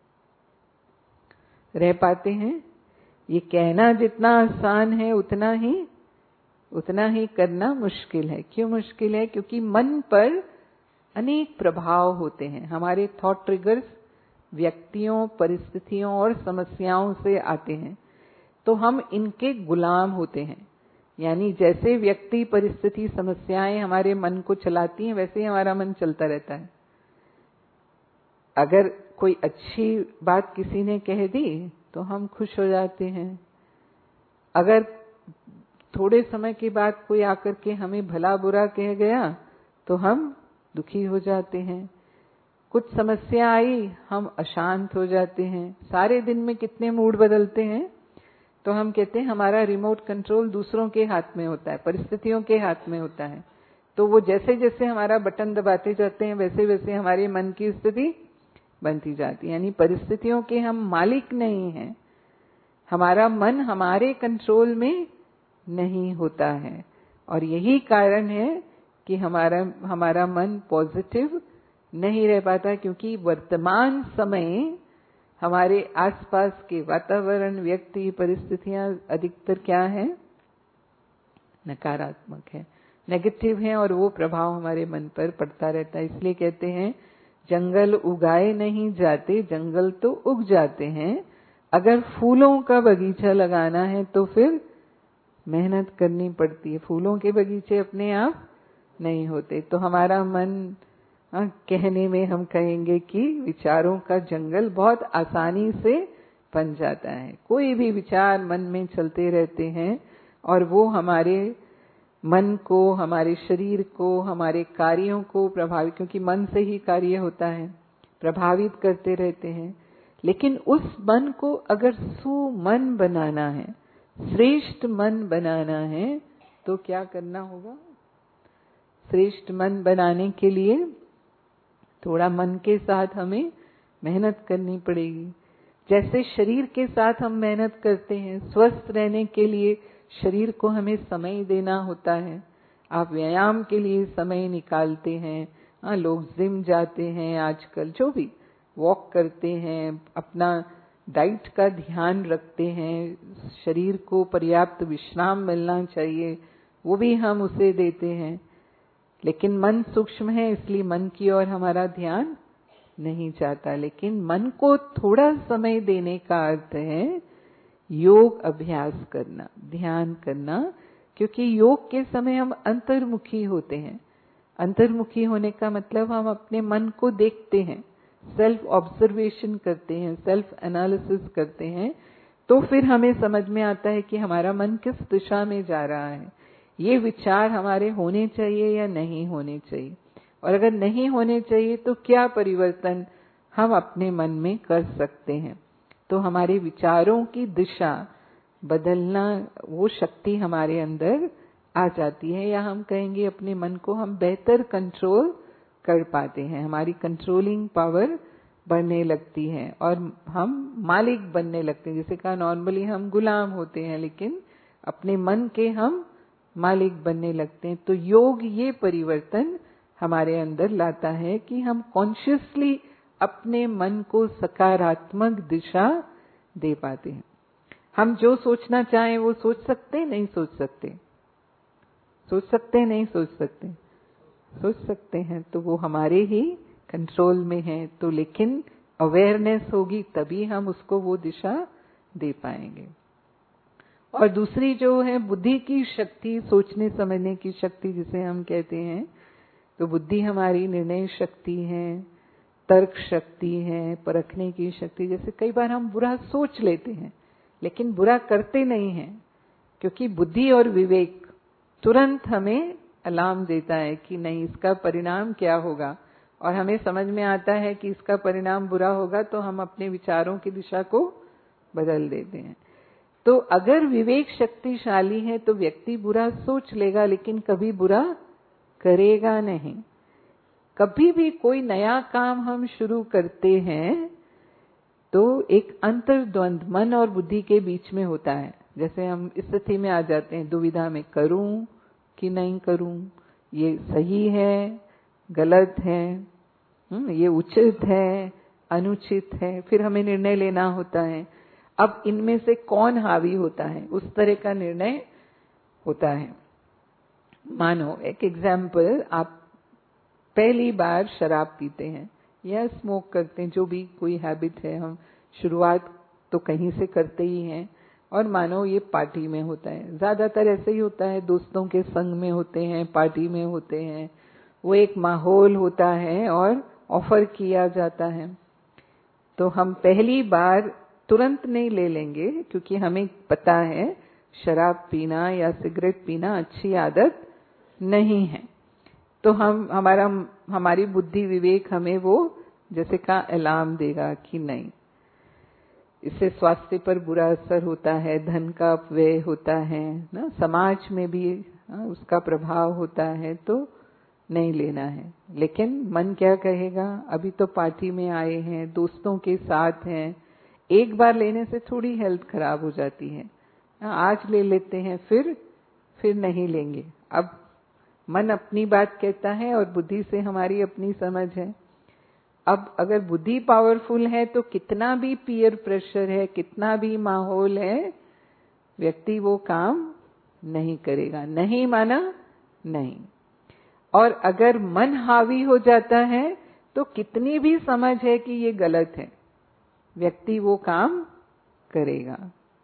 रह पाते हैं ये कहना जितना आसान है, उतना ही उतना ही करना मुश्किल है। क्यों मुश्किल है? क्योंकि मन पर अनेक प्रभाव होते हैं। हमारे थॉट ट्रिगर्स व्यक्तियों, परिस्थितियों और समस्याओं से आते हैं, तो हम इनके गुलाम होते हैं। यानी जैसे व्यक्ति, परिस्थिति, समस्याएं हमारे मन को चलाती हैं, वैसे ही हमारा मन चलता रहता है। अगर कोई अच्छी बात किसी ने कह दी तो हम खुश हो जाते हैं। अगर थोड़े समय के बाद कोई आकर के हमें भला बुरा कह गया तो हम दुखी हो जाते हैं। कुछ समस्या आई, हम अशांत हो जाते हैं। सारे दिन में कितने मूड बदलते हैं। तो हम कहते हैं हमारा रिमोट कंट्रोल दूसरों के हाथ में होता है, परिस्थितियों के हाथ में होता है। तो वो जैसे जैसे हमारा बटन दबाते जाते हैं, वैसे वैसे हमारे मन की स्थिति बनती जाती है। यानी परिस्थितियों के हम मालिक नहीं हैं, हमारा मन हमारे कंट्रोल में नहीं होता है। और यही कारण है कि हमारा हमारा मन पॉजिटिव नहीं रह पाता, क्योंकि वर्तमान समय हमारे आसपास के वातावरण, व्यक्ति, परिस्थितियां अधिकतर क्या है? नकारात्मक है, नेगेटिव है, और वो प्रभाव हमारे मन पर पड़ता रहता है। इसलिए कहते हैं जंगल उगाए नहीं जाते, जंगल तो उग जाते हैं। अगर फूलों का बगीचा लगाना है तो फिर मेहनत करनी पड़ती है। फूलों के बगीचे अपने आप नहीं होते। तो हमारा मन, हाँ, कहने में हम कहेंगे कि विचारों का जंगल बहुत आसानी से बन जाता है। कोई भी विचार मन में चलते रहते हैं और वो हमारे मन को, हमारे शरीर को, हमारे कार्यों को प्रभावित, क्योंकि मन से ही कार्य होता है, प्रभावित करते रहते हैं। लेकिन उस मन को अगर सुमन बनाना है, श्रेष्ठ मन बनाना है, तो क्या करना होगा? श्रेष्ठ मन बनाने के लिए थोड़ा मन के साथ हमें मेहनत करनी पड़ेगी। जैसे शरीर के साथ हम मेहनत करते हैं, स्वस्थ रहने के लिए शरीर को हमें समय देना होता है। आप व्यायाम के लिए समय निकालते हैं, हाँ, लोग जिम जाते हैं आजकल, जो भी वॉक करते हैं, अपना डाइट का ध्यान रखते हैं, शरीर को पर्याप्त विश्राम मिलना चाहिए, वो भी हम उसे देते हैं। लेकिन मन सूक्ष्म है, इसलिए मन की ओर हमारा ध्यान नहीं जाता। लेकिन मन को थोड़ा समय देने का अर्थ है योग अभ्यास करना, ध्यान करना, क्योंकि योग के समय हम अंतर्मुखी होते हैं। अंतर्मुखी होने का मतलब हम अपने मन को देखते हैं, सेल्फ ऑब्जर्वेशन करते हैं, सेल्फ एनालिसिस करते हैं, तो फिर हमें समझ में आता है कि हमारा मन किस दिशा में जा रहा है, ये विचार हमारे होने चाहिए या नहीं होने चाहिए, और अगर नहीं होने चाहिए तो क्या परिवर्तन हम अपने मन में कर सकते हैं। तो हमारे विचारों की दिशा बदलना, वो शक्ति हमारे अंदर आ जाती है, या हम कहेंगे अपने मन को हम बेहतर कंट्रोल कर पाते हैं, हमारी कंट्रोलिंग पावर बढ़ने लगती है और हम मालिक बनने लगते हैं। जैसे कहा नॉर्मली हम गुलाम होते हैं, लेकिन अपने मन के हम मालिक बनने लगते हैं। तो योग ये परिवर्तन हमारे अंदर लाता है कि हम कॉन्शियसली अपने मन को सकारात्मक दिशा दे पाते हैं। हम जो सोचना चाहें वो सोच सकते, नहीं सोच सकते, सोच सकते नहीं सोच सकते, सोच सकते हैं, तो वो हमारे ही कंट्रोल में है। तो लेकिन अवेयरनेस होगी तभी हम उसको वो दिशा दे पाएंगे। और दूसरी जो है बुद्धि की शक्ति, सोचने समझने की शक्ति जिसे हम कहते हैं, तो बुद्धि हमारी निर्णय शक्ति है, तर्क शक्ति है, परखने की शक्ति। जैसे कई बार हम बुरा सोच लेते हैं लेकिन बुरा करते नहीं हैं, क्योंकि बुद्धि और विवेक तुरंत हमें अलार्म देता है कि नहीं, इसका परिणाम क्या होगा, और हमें समझ में आता है कि इसका परिणाम बुरा होगा, तो हम अपने विचारों की दिशा को बदल देते हैं। तो अगर विवेक शक्तिशाली है तो व्यक्ति बुरा सोच लेगा लेकिन कभी बुरा करेगा नहीं। कभी भी कोई नया काम हम शुरू करते हैं तो एक अंतर्द्वंद मन और बुद्धि के बीच में होता है। जैसे हम इस स्थिति में आ जाते हैं, दुविधा में, करूं कि नहीं करूं, ये सही है गलत है, ये उचित है अनुचित है, फिर हमें निर्णय लेना होता है। अब इनमें से कौन हावी होता है, उस तरह का निर्णय होता है। मानो एक एग्जाम्पल, आप पहली बार शराब पीते हैं या स्मोक करते हैं, जो भी कोई हैबिट है, हम शुरुआत तो कहीं से करते ही हैं, और मानो ये पार्टी में होता है। ज्यादातर ऐसे ही होता है, दोस्तों के संग में होते हैं, पार्टी में होते हैं, वो एक माहौल होता है और ऑफर किया जाता है। तो हम पहली बार तुरंत नहीं ले लेंगे, क्योंकि हमें पता है शराब पीना या सिगरेट पीना अच्छी आदत नहीं है। तो हम हमारा हमारी बुद्धि विवेक हमें वो जैसे का अलार्म देगा कि नहीं, इससे स्वास्थ्य पर बुरा असर होता है, धन का अपव्यय होता है ना, समाज में भी ना, उसका प्रभाव होता है, तो नहीं लेना है। लेकिन मन क्या कहेगा, अभी तो पार्टी में आए हैं, दोस्तों के साथ हैं, एक बार लेने से थोड़ी हेल्थ खराब हो जाती है, आज ले लेते हैं, फिर फिर नहीं लेंगे। अब मन अपनी बात कहता है और बुद्धि से हमारी अपनी समझ है। अब अगर बुद्धि पावरफुल है तो कितना भी पीयर प्रेशर है, कितना भी माहौल है, व्यक्ति वो काम नहीं करेगा। नहीं माना नहीं। और अगर मन हावी हो जाता है तो कितनी भी समझ है कि ये गलत है, व्यक्ति वो काम करेगा।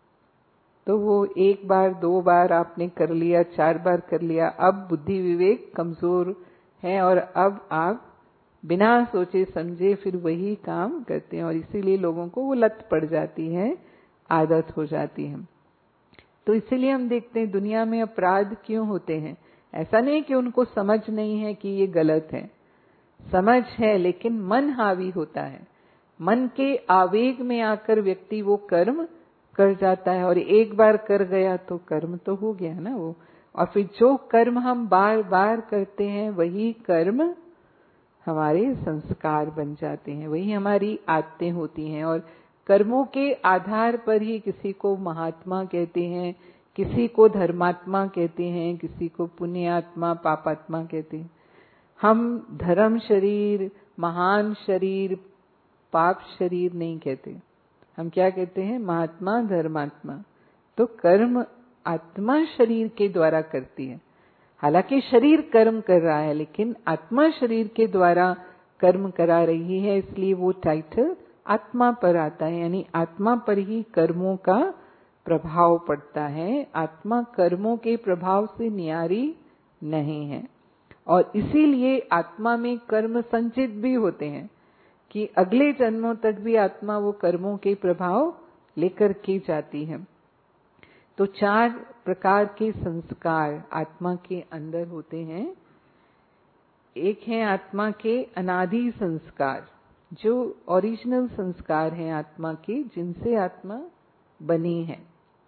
तो वो एक बार दो बार आपने कर लिया, चार बार कर लिया, अब बुद्धि विवेक कमजोर है और अब आप बिना सोचे समझे फिर वही काम करते हैं, और इसीलिए लोगों को वो लत पड़ जाती है, आदत हो जाती है। तो इसीलिए हम देखते हैं दुनिया में अपराध क्यों होते हैं। ऐसा नहीं कि उनको समझ नहीं है कि ये गलत है, समझ है, लेकिन मन हावी होता है। मन के आवेग में आकर व्यक्ति वो कर्म कर जाता है, और एक बार कर गया तो कर्म तो हो गया ना वो। और फिर जो कर्म हम बार बार करते हैं वही कर्म हमारे संस्कार बन जाते हैं, वही हमारी आदतें होती हैं। और कर्मों के आधार पर ही किसी को महात्मा कहते हैं, किसी को धर्मात्मा कहते हैं, किसी को पुण्यात्मा पापात्मा कहते हैं। हम धर्म शरीर, महान शरीर, पाप शरीर नहीं कहते। हम क्या कहते हैं? महात्मा, धर्मात्मा। तो कर्म आत्मा शरीर के द्वारा करती है। हालांकि शरीर कर्म कर रहा है, लेकिन आत्मा शरीर के द्वारा कर्म करा रही है, इसलिए वो टाइटल आत्मा पर आता है। यानी आत्मा पर ही कर्मों का प्रभाव पड़ता है। आत्मा कर्मों के प्रभाव से न्यारी नहीं है, और इसीलिए आत्मा में कर्म संचित भी होते हैं कि अगले जन्मों तक भी आत्मा वो कर्मों के प्रभाव लेकर के जाती है। तो चार प्रकार के संस्कार आत्मा के अंदर होते हैं। एक है आत्मा के अनादि संस्कार, जो ओरिजिनल संस्कार हैं आत्मा के, जिनसे आत्मा बनी है।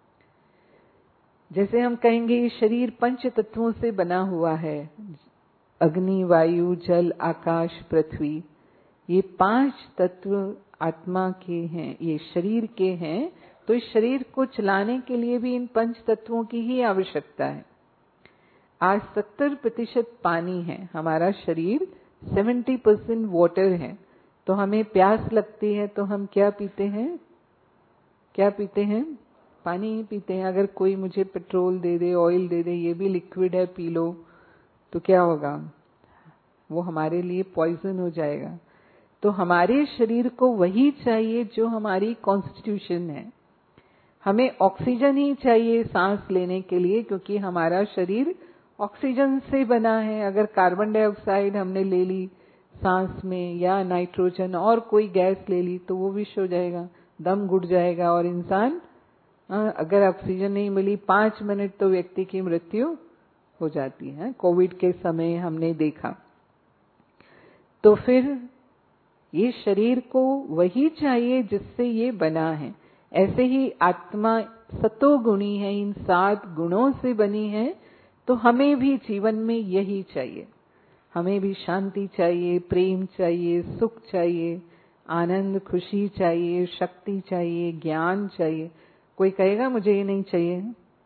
जैसे हम कहेंगे ये शरीर पंच तत्वों से बना हुआ है, अग्नि, वायु, जल, आकाश, पृथ्वी। ये पांच तत्व आत्मा के हैं, ये शरीर के हैं। तो इस शरीर को चलाने के लिए भी इन पंच तत्वों की ही आवश्यकता है। आज सत्तर प्रतिशत पानी है हमारा शरीर, सत्तर परसेंट वाटर है। तो हमें प्यास लगती है तो हम क्या पीते हैं? क्या पीते हैं? पानी ही पीते हैं। अगर कोई मुझे पेट्रोल दे दे, ऑयल दे दे, ये भी लिक्विड है, पी लो, तो क्या होगा? वो हमारे लिए पॉइजन हो जाएगा। तो हमारे शरीर को वही चाहिए जो हमारी कॉन्स्टिट्यूशन है। हमें ऑक्सीजन ही चाहिए सांस लेने के लिए, क्योंकि हमारा शरीर ऑक्सीजन से बना है। अगर कार्बन डाइऑक्साइड हमने ले ली सांस में, या नाइट्रोजन और कोई गैस ले ली, तो वो विष हो जाएगा, दम घुट जाएगा, और इंसान, अगर ऑक्सीजन नहीं मिली पांच मिनट तो व्यक्ति की मृत्यु हो जाती है। कोविड के समय हमने देखा। तो फिर ये शरीर को वही चाहिए जिससे ये बना है। ऐसे ही आत्मा सतोगुणी है, इन सात गुणों से बनी है। तो हमें भी जीवन में यही चाहिए। हमें भी शांति चाहिए, प्रेम चाहिए, सुख चाहिए, आनंद, खुशी चाहिए, शक्ति चाहिए, ज्ञान चाहिए। कोई कहेगा मुझे ये नहीं चाहिए?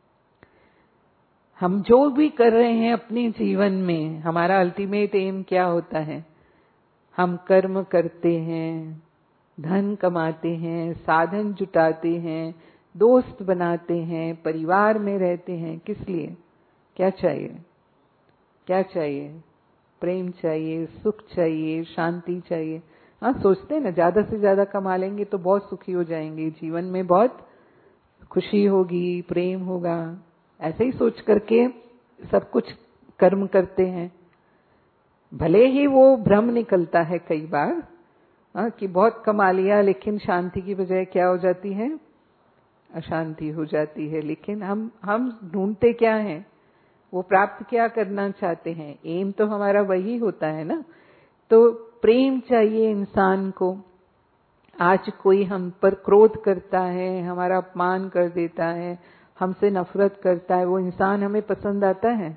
हम जो भी कर रहे हैं अपने जीवन में, हमारा अल्टीमेट एम क्या होता है? हम कर्म करते हैं, धन कमाते हैं, साधन जुटाते हैं, दोस्त बनाते हैं, परिवार में रहते हैं। किस लिए? क्या चाहिए? क्या चाहिए? प्रेम चाहिए, सुख चाहिए, शांति चाहिए। हाँ, सोचते हैं ना ज्यादा से ज्यादा कमा लेंगे तो बहुत सुखी हो जाएंगे, जीवन में बहुत खुशी होगी, प्रेम होगा। ऐसे ही सोच करके सब कुछ कर्म करते हैं। भले ही वो भ्रम निकलता है कई बार, हाँ, कि बहुत कमा लिया, लेकिन शांति की बजाय क्या हो जाती है? अशांति हो जाती है। लेकिन हम हम ढूंढते क्या हैं? वो प्राप्त क्या करना चाहते हैं? एम तो हमारा वही होता है ना। तो प्रेम चाहिए इंसान को। आज कोई हम पर क्रोध करता है, हमारा अपमान कर देता है, हमसे नफरत करता है, वो इंसान हमें पसंद आता है?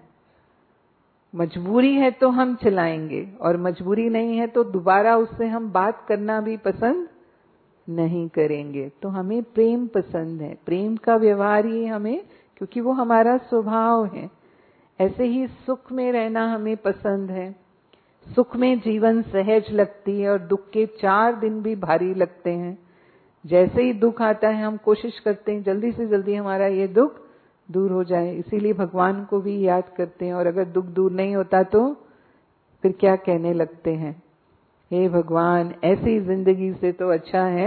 मजबूरी है तो हम चलाएंगे, और मजबूरी नहीं है तो दोबारा उससे हम बात करना भी पसंद नहीं करेंगे। तो हमें प्रेम पसंद है, प्रेम का व्यवहार ही हमें, क्योंकि वो हमारा स्वभाव है। ऐसे ही सुख में रहना हमें पसंद है। सुख में जीवन सहज लगती है, और दुख के चार दिन भी भारी लगते हैं। जैसे ही दुख आता है हम कोशिश करते हैं जल्दी से जल्दी हमारा ये दुख दूर हो जाए, इसीलिए भगवान को भी याद करते हैं। और अगर दुख दूर नहीं होता तो फिर क्या कहने लगते हैं? हे भगवान, ऐसी जिंदगी से तो अच्छा है।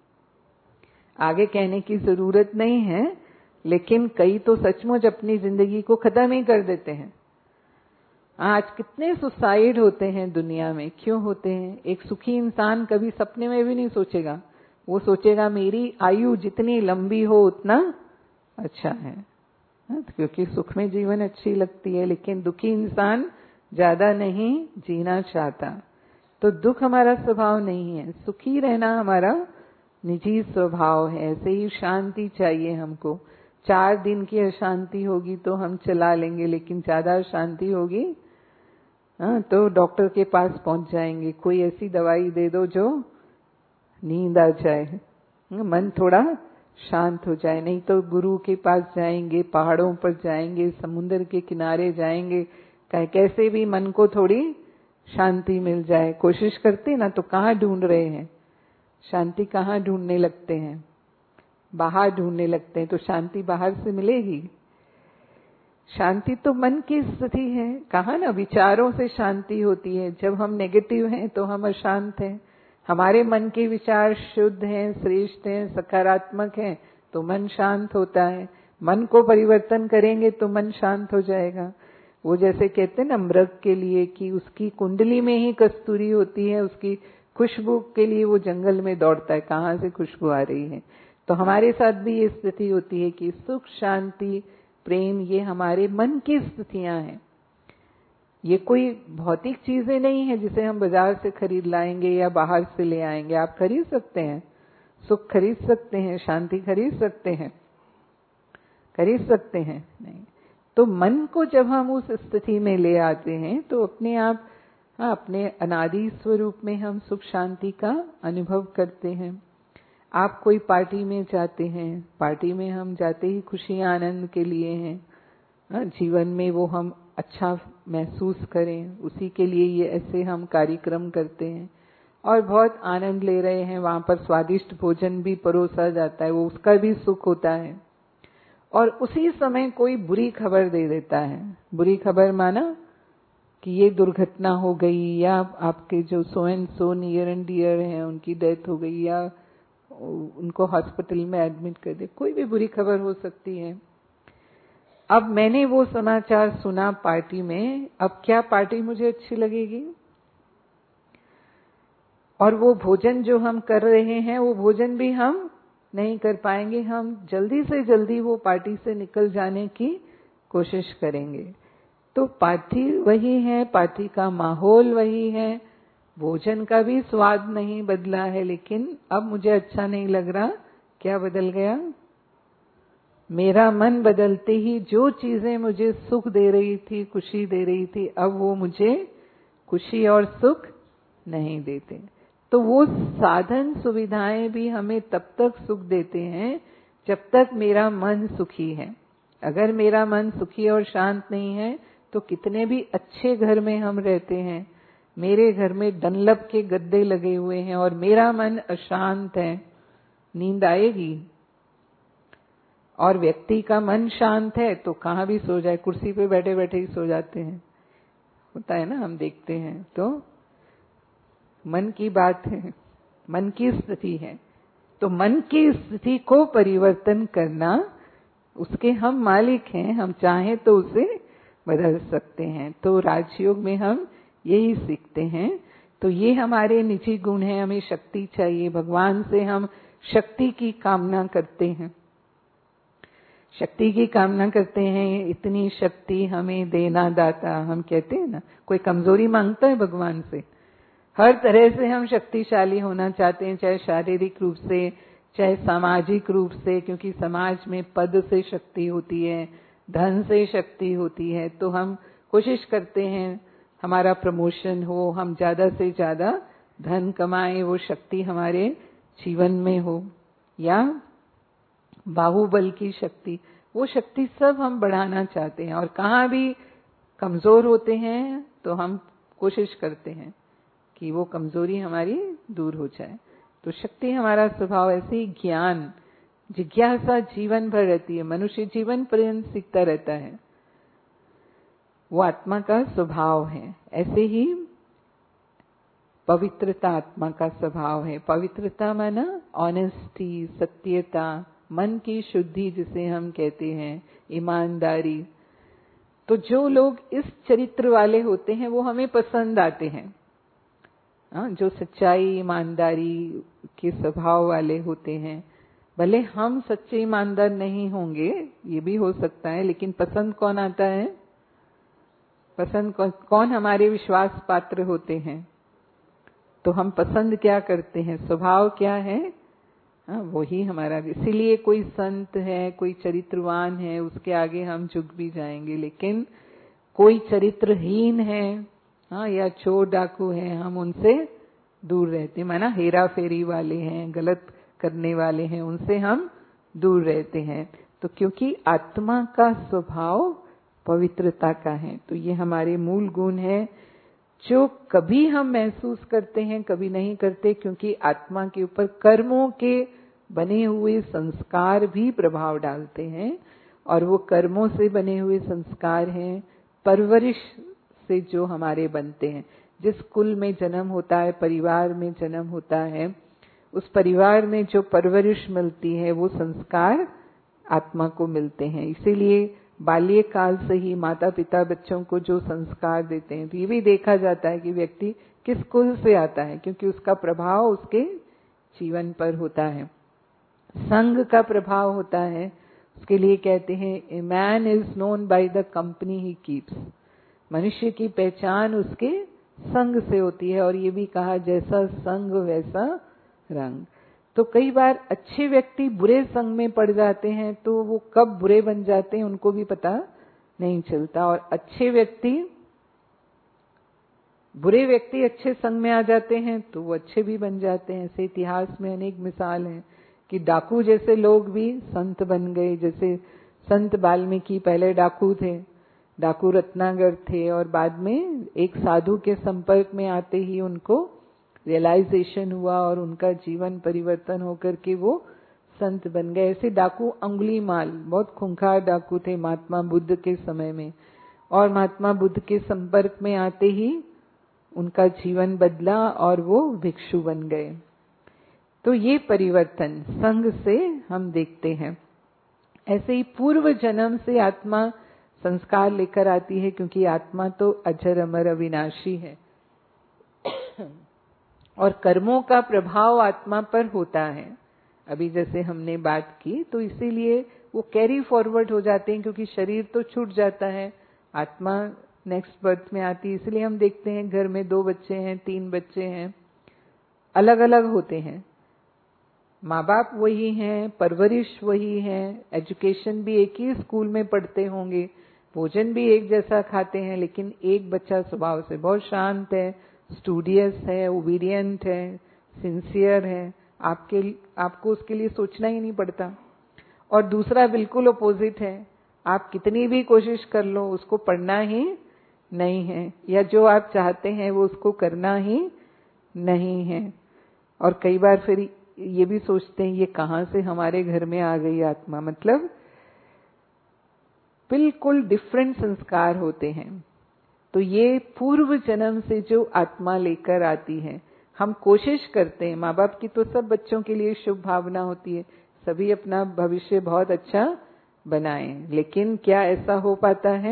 आगे कहने की जरूरत नहीं है, लेकिन कई तो सचमुच अपनी जिंदगी को खत्म ही कर देते हैं। आज कितने सुसाइड होते हैं दुनिया में? क्यों होते हैं? एक सुखी इंसान कभी सपने में भी नहीं सोचेगा। वो सोचेगा मेरी आयु जितनी लंबी हो उतना अच्छा है, क्योंकि सुख में जीवन अच्छी लगती है। लेकिन दुखी इंसान ज्यादा नहीं जीना चाहता। तो दुख हमारा स्वभाव नहीं है, सुखी रहना हमारा निजी स्वभाव है। ऐसे ही शांति चाहिए हमको। चार दिन की अशांति होगी तो हम चला लेंगे, लेकिन ज्यादा अशांति होगी हाँ तो डॉक्टर के पास पहुंच जाएंगे, कोई ऐसी दवाई दे दो जो नींद आ जाए। मन थोड़ा शांत हो जाए। नहीं तो गुरु के पास जाएंगे, पहाड़ों पर जाएंगे, समुद्र के किनारे जाएंगे, कैसे भी मन को थोड़ी शांति मिल जाए, कोशिश करते ना तो कहाँ ढूंढ रहे हैं शांति, कहाँ ढूंढने लगते हैं, बाहर ढूंढने लगते हैं। तो शांति बाहर से मिलेगी? शांति तो मन की स्थिति है। कहा ना, विचारों से शांति होती है। जब हम नेगेटिव हैं तो हम अशांत हैं। हमारे मन के विचार शुद्ध हैं, श्रेष्ठ हैं, सकारात्मक हैं तो मन शांत होता है। मन को परिवर्तन करेंगे तो मन शांत हो जाएगा। वो जैसे कहते हैं ना मृग के लिए कि उसकी कुंडली में ही कस्तूरी होती है, उसकी खुशबू के लिए वो जंगल में दौड़ता है, कहाँ से खुशबू आ रही है। तो हमारे साथ भी ये स्थिति होती है कि सुख, शांति, प्रेम ये हमारे मन की स्थितियां हैं। ये कोई भौतिक चीजें नहीं है जिसे हम बाजार से खरीद लाएंगे या बाहर से ले आएंगे। आप खरीद सकते हैं, सुख खरीद सकते हैं, शांति खरीद सकते हैं, खरीद सकते हैं नहीं। तो मन को जब हम उस स्थिति में ले आते हैं तो अपने आप, हाँ, अपने अनादि स्वरूप में हम सुख शांति का अनुभव करते हैं। आप कोई पार्टी में जाते हैं, पार्टी में हम जाते ही खुशी आनंद के लिए हैं, जीवन में वो हम अच्छा महसूस करें, उसी के लिए ये ऐसे हम कार्यक्रम करते हैं और बहुत आनंद ले रहे हैं। वहां पर स्वादिष्ट भोजन भी परोसा जाता है, वो उसका भी सुख होता है। और उसी समय कोई बुरी खबर दे देता है। बुरी खबर माना कि ये दुर्घटना हो गई, या आपके जो so and so near and dear हैं उनकी डेथ हो गई, या उनको हॉस्पिटल में एडमिट कर दे, कोई भी बुरी खबर हो सकती है। अब मैंने वो समाचार सुना पार्टी में, अब क्या पार्टी मुझे अच्छी लगेगी? और वो भोजन जो हम कर रहे हैं वो भोजन भी हम नहीं कर पाएंगे। हम जल्दी से जल्दी वो पार्टी से निकल जाने की कोशिश करेंगे। तो पार्टी वही है, पार्टी का माहौल वही है, भोजन का भी स्वाद नहीं बदला है, लेकिन अब मुझे अच्छा नहीं लग रहा। क्या बदल गया? मेरा मन बदलते ही जो चीजें मुझे सुख दे रही थी, खुशी दे रही थी, अब वो मुझे खुशी और सुख नहीं देते। तो वो साधन सुविधाएं भी हमें तब तक सुख देते हैं जब तक मेरा मन सुखी है। अगर मेरा मन सुखी और शांत नहीं है तो कितने भी अच्छे घर में हम रहते हैं, मेरे घर में डनलप के गद्दे लगे हुए हैं और मेरा मन अशांत है, नींद आएगी? और व्यक्ति का मन शांत है तो कहाँ भी सो जाए, कुर्सी पे बैठे बैठे ही सो जाते हैं, होता है ना, हम देखते हैं। तो मन की बात है, मन की स्थिति है। तो मन की स्थिति को परिवर्तन करना, उसके हम मालिक हैं, हम चाहें तो उसे बदल सकते हैं। तो राजयोग में हम यही सीखते हैं। तो ये हमारे निजी गुण हैं। हमें शक्ति चाहिए, भगवान से हम शक्ति की कामना करते हैं, शक्ति की कामना करते हैं। इतनी शक्ति हमें देना दाता, हम कहते हैं ना, कोई कमजोरी मांगता है भगवान से? हर तरह से हम शक्तिशाली होना चाहते हैं, चाहे शारीरिक रूप से, चाहे सामाजिक रूप से, क्योंकि समाज में पद से शक्ति होती है, धन से शक्ति होती है। तो हम कोशिश करते हैं हमारा प्रमोशन हो, हम ज्यादा से ज्यादा धन कमाएं, वो शक्ति हमारे जीवन में हो, या बाहुबल की शक्ति, वो शक्ति सब हम बढ़ाना चाहते हैं। और कहाँ भी कमजोर होते हैं तो हम कोशिश करते हैं कि वो कमजोरी हमारी दूर हो जाए। तो शक्ति हमारा स्वभाव। ऐसे ही ज्ञान, जिज्ञासा जीवन भर रहती है, मनुष्य जीवन पर्यंत सीखता रहता है, वो आत्मा का स्वभाव है। ऐसे ही पवित्रता आत्मा का स्वभाव है। पवित्रता माना ऑनेस्टी, सत्यता, मन की शुद्धि जिसे हम कहते हैं, ईमानदारी। तो जो लोग इस चरित्र वाले होते हैं वो हमें पसंद आते हैं। हाँ, जो सच्चाई, ईमानदारी के स्वभाव वाले होते हैं। भले हम सच्चे ईमानदार नहीं होंगे, ये भी हो सकता है, लेकिन पसंद कौन आता है? पसंद कौन, कौन हमारे विश्वास पात्र होते हैं? तो हम पसंद क्या करते हैं, स्वभाव क्या है, हाँ, वही हमारा। इसीलिए कोई संत है, कोई चरित्रवान है, उसके आगे हम झुक भी जाएंगे। लेकिन कोई चरित्रहीन है, हाँ, या चोर डाकू है, हम उनसे दूर रहते हैं। माना हेरा फेरी वाले हैं, गलत करने वाले हैं उनसे हम दूर रहते हैं। तो क्योंकि आत्मा का स्वभाव पवित्रता का है, तो ये हमारे मूल गुण हैं जो कभी हम महसूस करते हैं, कभी नहीं करते, क्योंकि आत्मा के ऊपर कर्मों के बने हुए संस्कार भी प्रभाव डालते हैं। और वो कर्मों से बने हुए संस्कार हैं, परवरिश से जो हमारे बनते हैं। जिस कुल में जन्म होता है, परिवार में जन्म होता है, उस परिवार में जो परवरिश मिलती है वो संस्कार आत्मा को मिलते हैं। इसीलिए बाल्यकाल से ही माता पिता बच्चों को जो संस्कार देते हैं, तो ये भी देखा जाता है कि व्यक्ति किस कुल से आता है, क्योंकि उसका प्रभाव उसके जीवन पर होता है। संग का प्रभाव होता है, उसके लिए कहते हैं a man is known by the company he keeps. मनुष्य की पहचान उसके संग से होती है। और ये भी कहा जैसा संग वैसा रंग। तो कई बार अच्छे व्यक्ति बुरे संग में पड़ जाते हैं, तो वो कब बुरे बन जाते हैं उनको भी पता नहीं चलता। और अच्छे व्यक्ति बुरे व्यक्ति अच्छे संग में आ जाते हैं तो वो अच्छे भी बन जाते हैं। ऐसे इतिहास में अनेक मिसाल हैं कि डाकू जैसे लोग भी संत बन गए। जैसे संत वाल्मीकि पहले डाकू थे, डाकू रत्नाकर थे, और बाद में एक साधु के संपर्क में आते ही उनको रियलाइजेशन हुआ और उनका जीवन परिवर्तन होकर के वो संत बन गए। ऐसे डाकू अंगुलीमाल बहुत खूंखार डाकू थे महात्मा बुद्ध के समय में, और महात्मा बुद्ध के संपर्क में आते ही उनका जीवन बदला और वो भिक्षु बन गए। तो ये परिवर्तन संग से हम देखते हैं। ऐसे ही पूर्व जन्म से आत्मा संस्कार लेकर आती है, क्योंकि आत्मा तो अजर अमर अविनाशी है और कर्मों का प्रभाव आत्मा पर होता है। अभी जैसे हमने बात की, तो इसीलिए वो कैरी फॉरवर्ड हो जाते हैं, क्योंकि शरीर तो छूट जाता है, आत्मा नेक्स्ट बर्थ में आती है। इसलिए हम देखते हैं घर में दो बच्चे हैं, तीन बच्चे हैं, अलग अलग होते हैं, माँ बाप वही हैं, परवरिश वही है, एजुकेशन भी एक ही स्कूल में पढ़ते होंगे, भोजन भी एक जैसा खाते हैं, लेकिन एक बच्चा स्वभाव से बहुत शांत है, स्टूडियस है, ओबीडियंट है, सिंसियर है, आपके आपको उसके लिए सोचना ही नहीं पड़ता। और दूसरा बिल्कुल अपोजिट है, आप कितनी भी कोशिश कर लो उसको पढ़ना ही नहीं है, या जो आप चाहते हैं वो उसको करना ही नहीं है। और कई बार फिर ये भी सोचते हैं ये कहां से हमारे घर में आ गई आत्मा। मतलब बिल्कुल डिफरेंट संस्कार होते हैं। तो ये पूर्व जन्म से जो आत्मा लेकर आती है, हम कोशिश करते हैं, माँ बाप की तो सब बच्चों के लिए शुभ भावना होती है, सभी अपना भविष्य बहुत अच्छा बनाएं, लेकिन क्या ऐसा हो पाता है?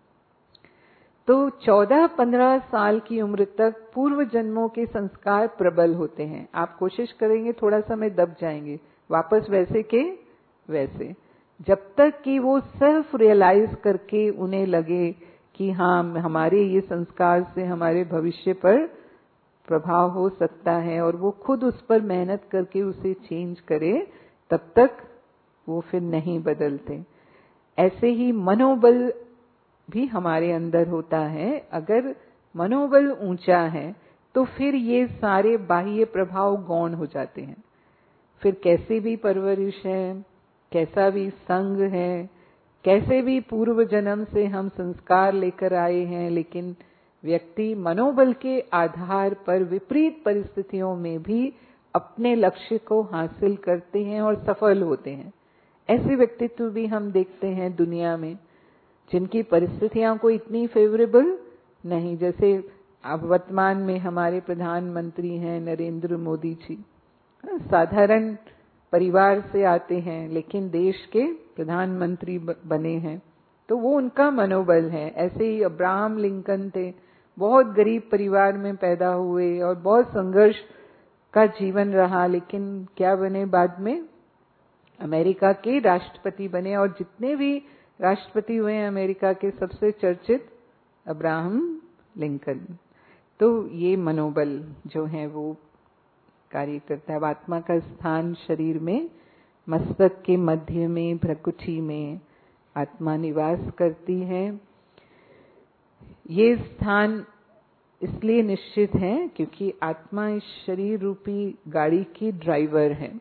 तो चौदह पंद्रह साल की उम्र तक पूर्व जन्मों के संस्कार प्रबल होते हैं। आप कोशिश करेंगे थोड़ा समय दब जाएंगे, वापस वैसे के वैसे, जब तक कि वो सेल्फ रियलाइज करके उन्हें लगे कि हाँ हमारे ये संस्कार से हमारे भविष्य पर प्रभाव हो सकता है, और वो खुद उस पर मेहनत करके उसे चेंज करे, तब तक वो फिर नहीं बदलते। ऐसे ही मनोबल भी हमारे अंदर होता है। अगर मनोबल ऊंचा है तो फिर ये सारे बाह्य प्रभाव गौण हो जाते हैं। फिर कैसी भी परवरिश है, कैसा भी संग है, कैसे भी पूर्व जन्म से हम संस्कार लेकर आए हैं, लेकिन व्यक्ति मनोबल के आधार पर विपरीत परिस्थितियों में भी अपने लक्ष्य को हासिल करते हैं और सफल होते हैं। ऐसे व्यक्तित्व भी हम देखते हैं दुनिया में, जिनकी परिस्थितियां को इतनी फेवरेबल नहीं। जैसे अब वर्तमान में हमारे प्रधानमंत्री हैं नरेंद्र मोदी जी, साधारण परिवार से आते हैं लेकिन देश के प्रधानमंत्री बने हैं, तो वो उनका मनोबल है। ऐसे ही अब्राहम लिंकन थे, बहुत गरीब परिवार में पैदा हुए और बहुत संघर्ष का जीवन रहा, लेकिन क्या बने बाद में? अमेरिका के राष्ट्रपति बने। और जितने भी राष्ट्रपति हुए हैं अमेरिका के, सबसे चर्चित अब्राहम लिंकन। तो ये मनोबल जो है वो कार्य करता है। आत्मा का स्थान शरीर में, मस्तक के मध्य में, भ्रकुटी में आत्मा निवास करती है। ये स्थान इसलिए निश्चित है क्योंकि आत्मा इस शरीर रूपी गाड़ी की ड्राइवर है,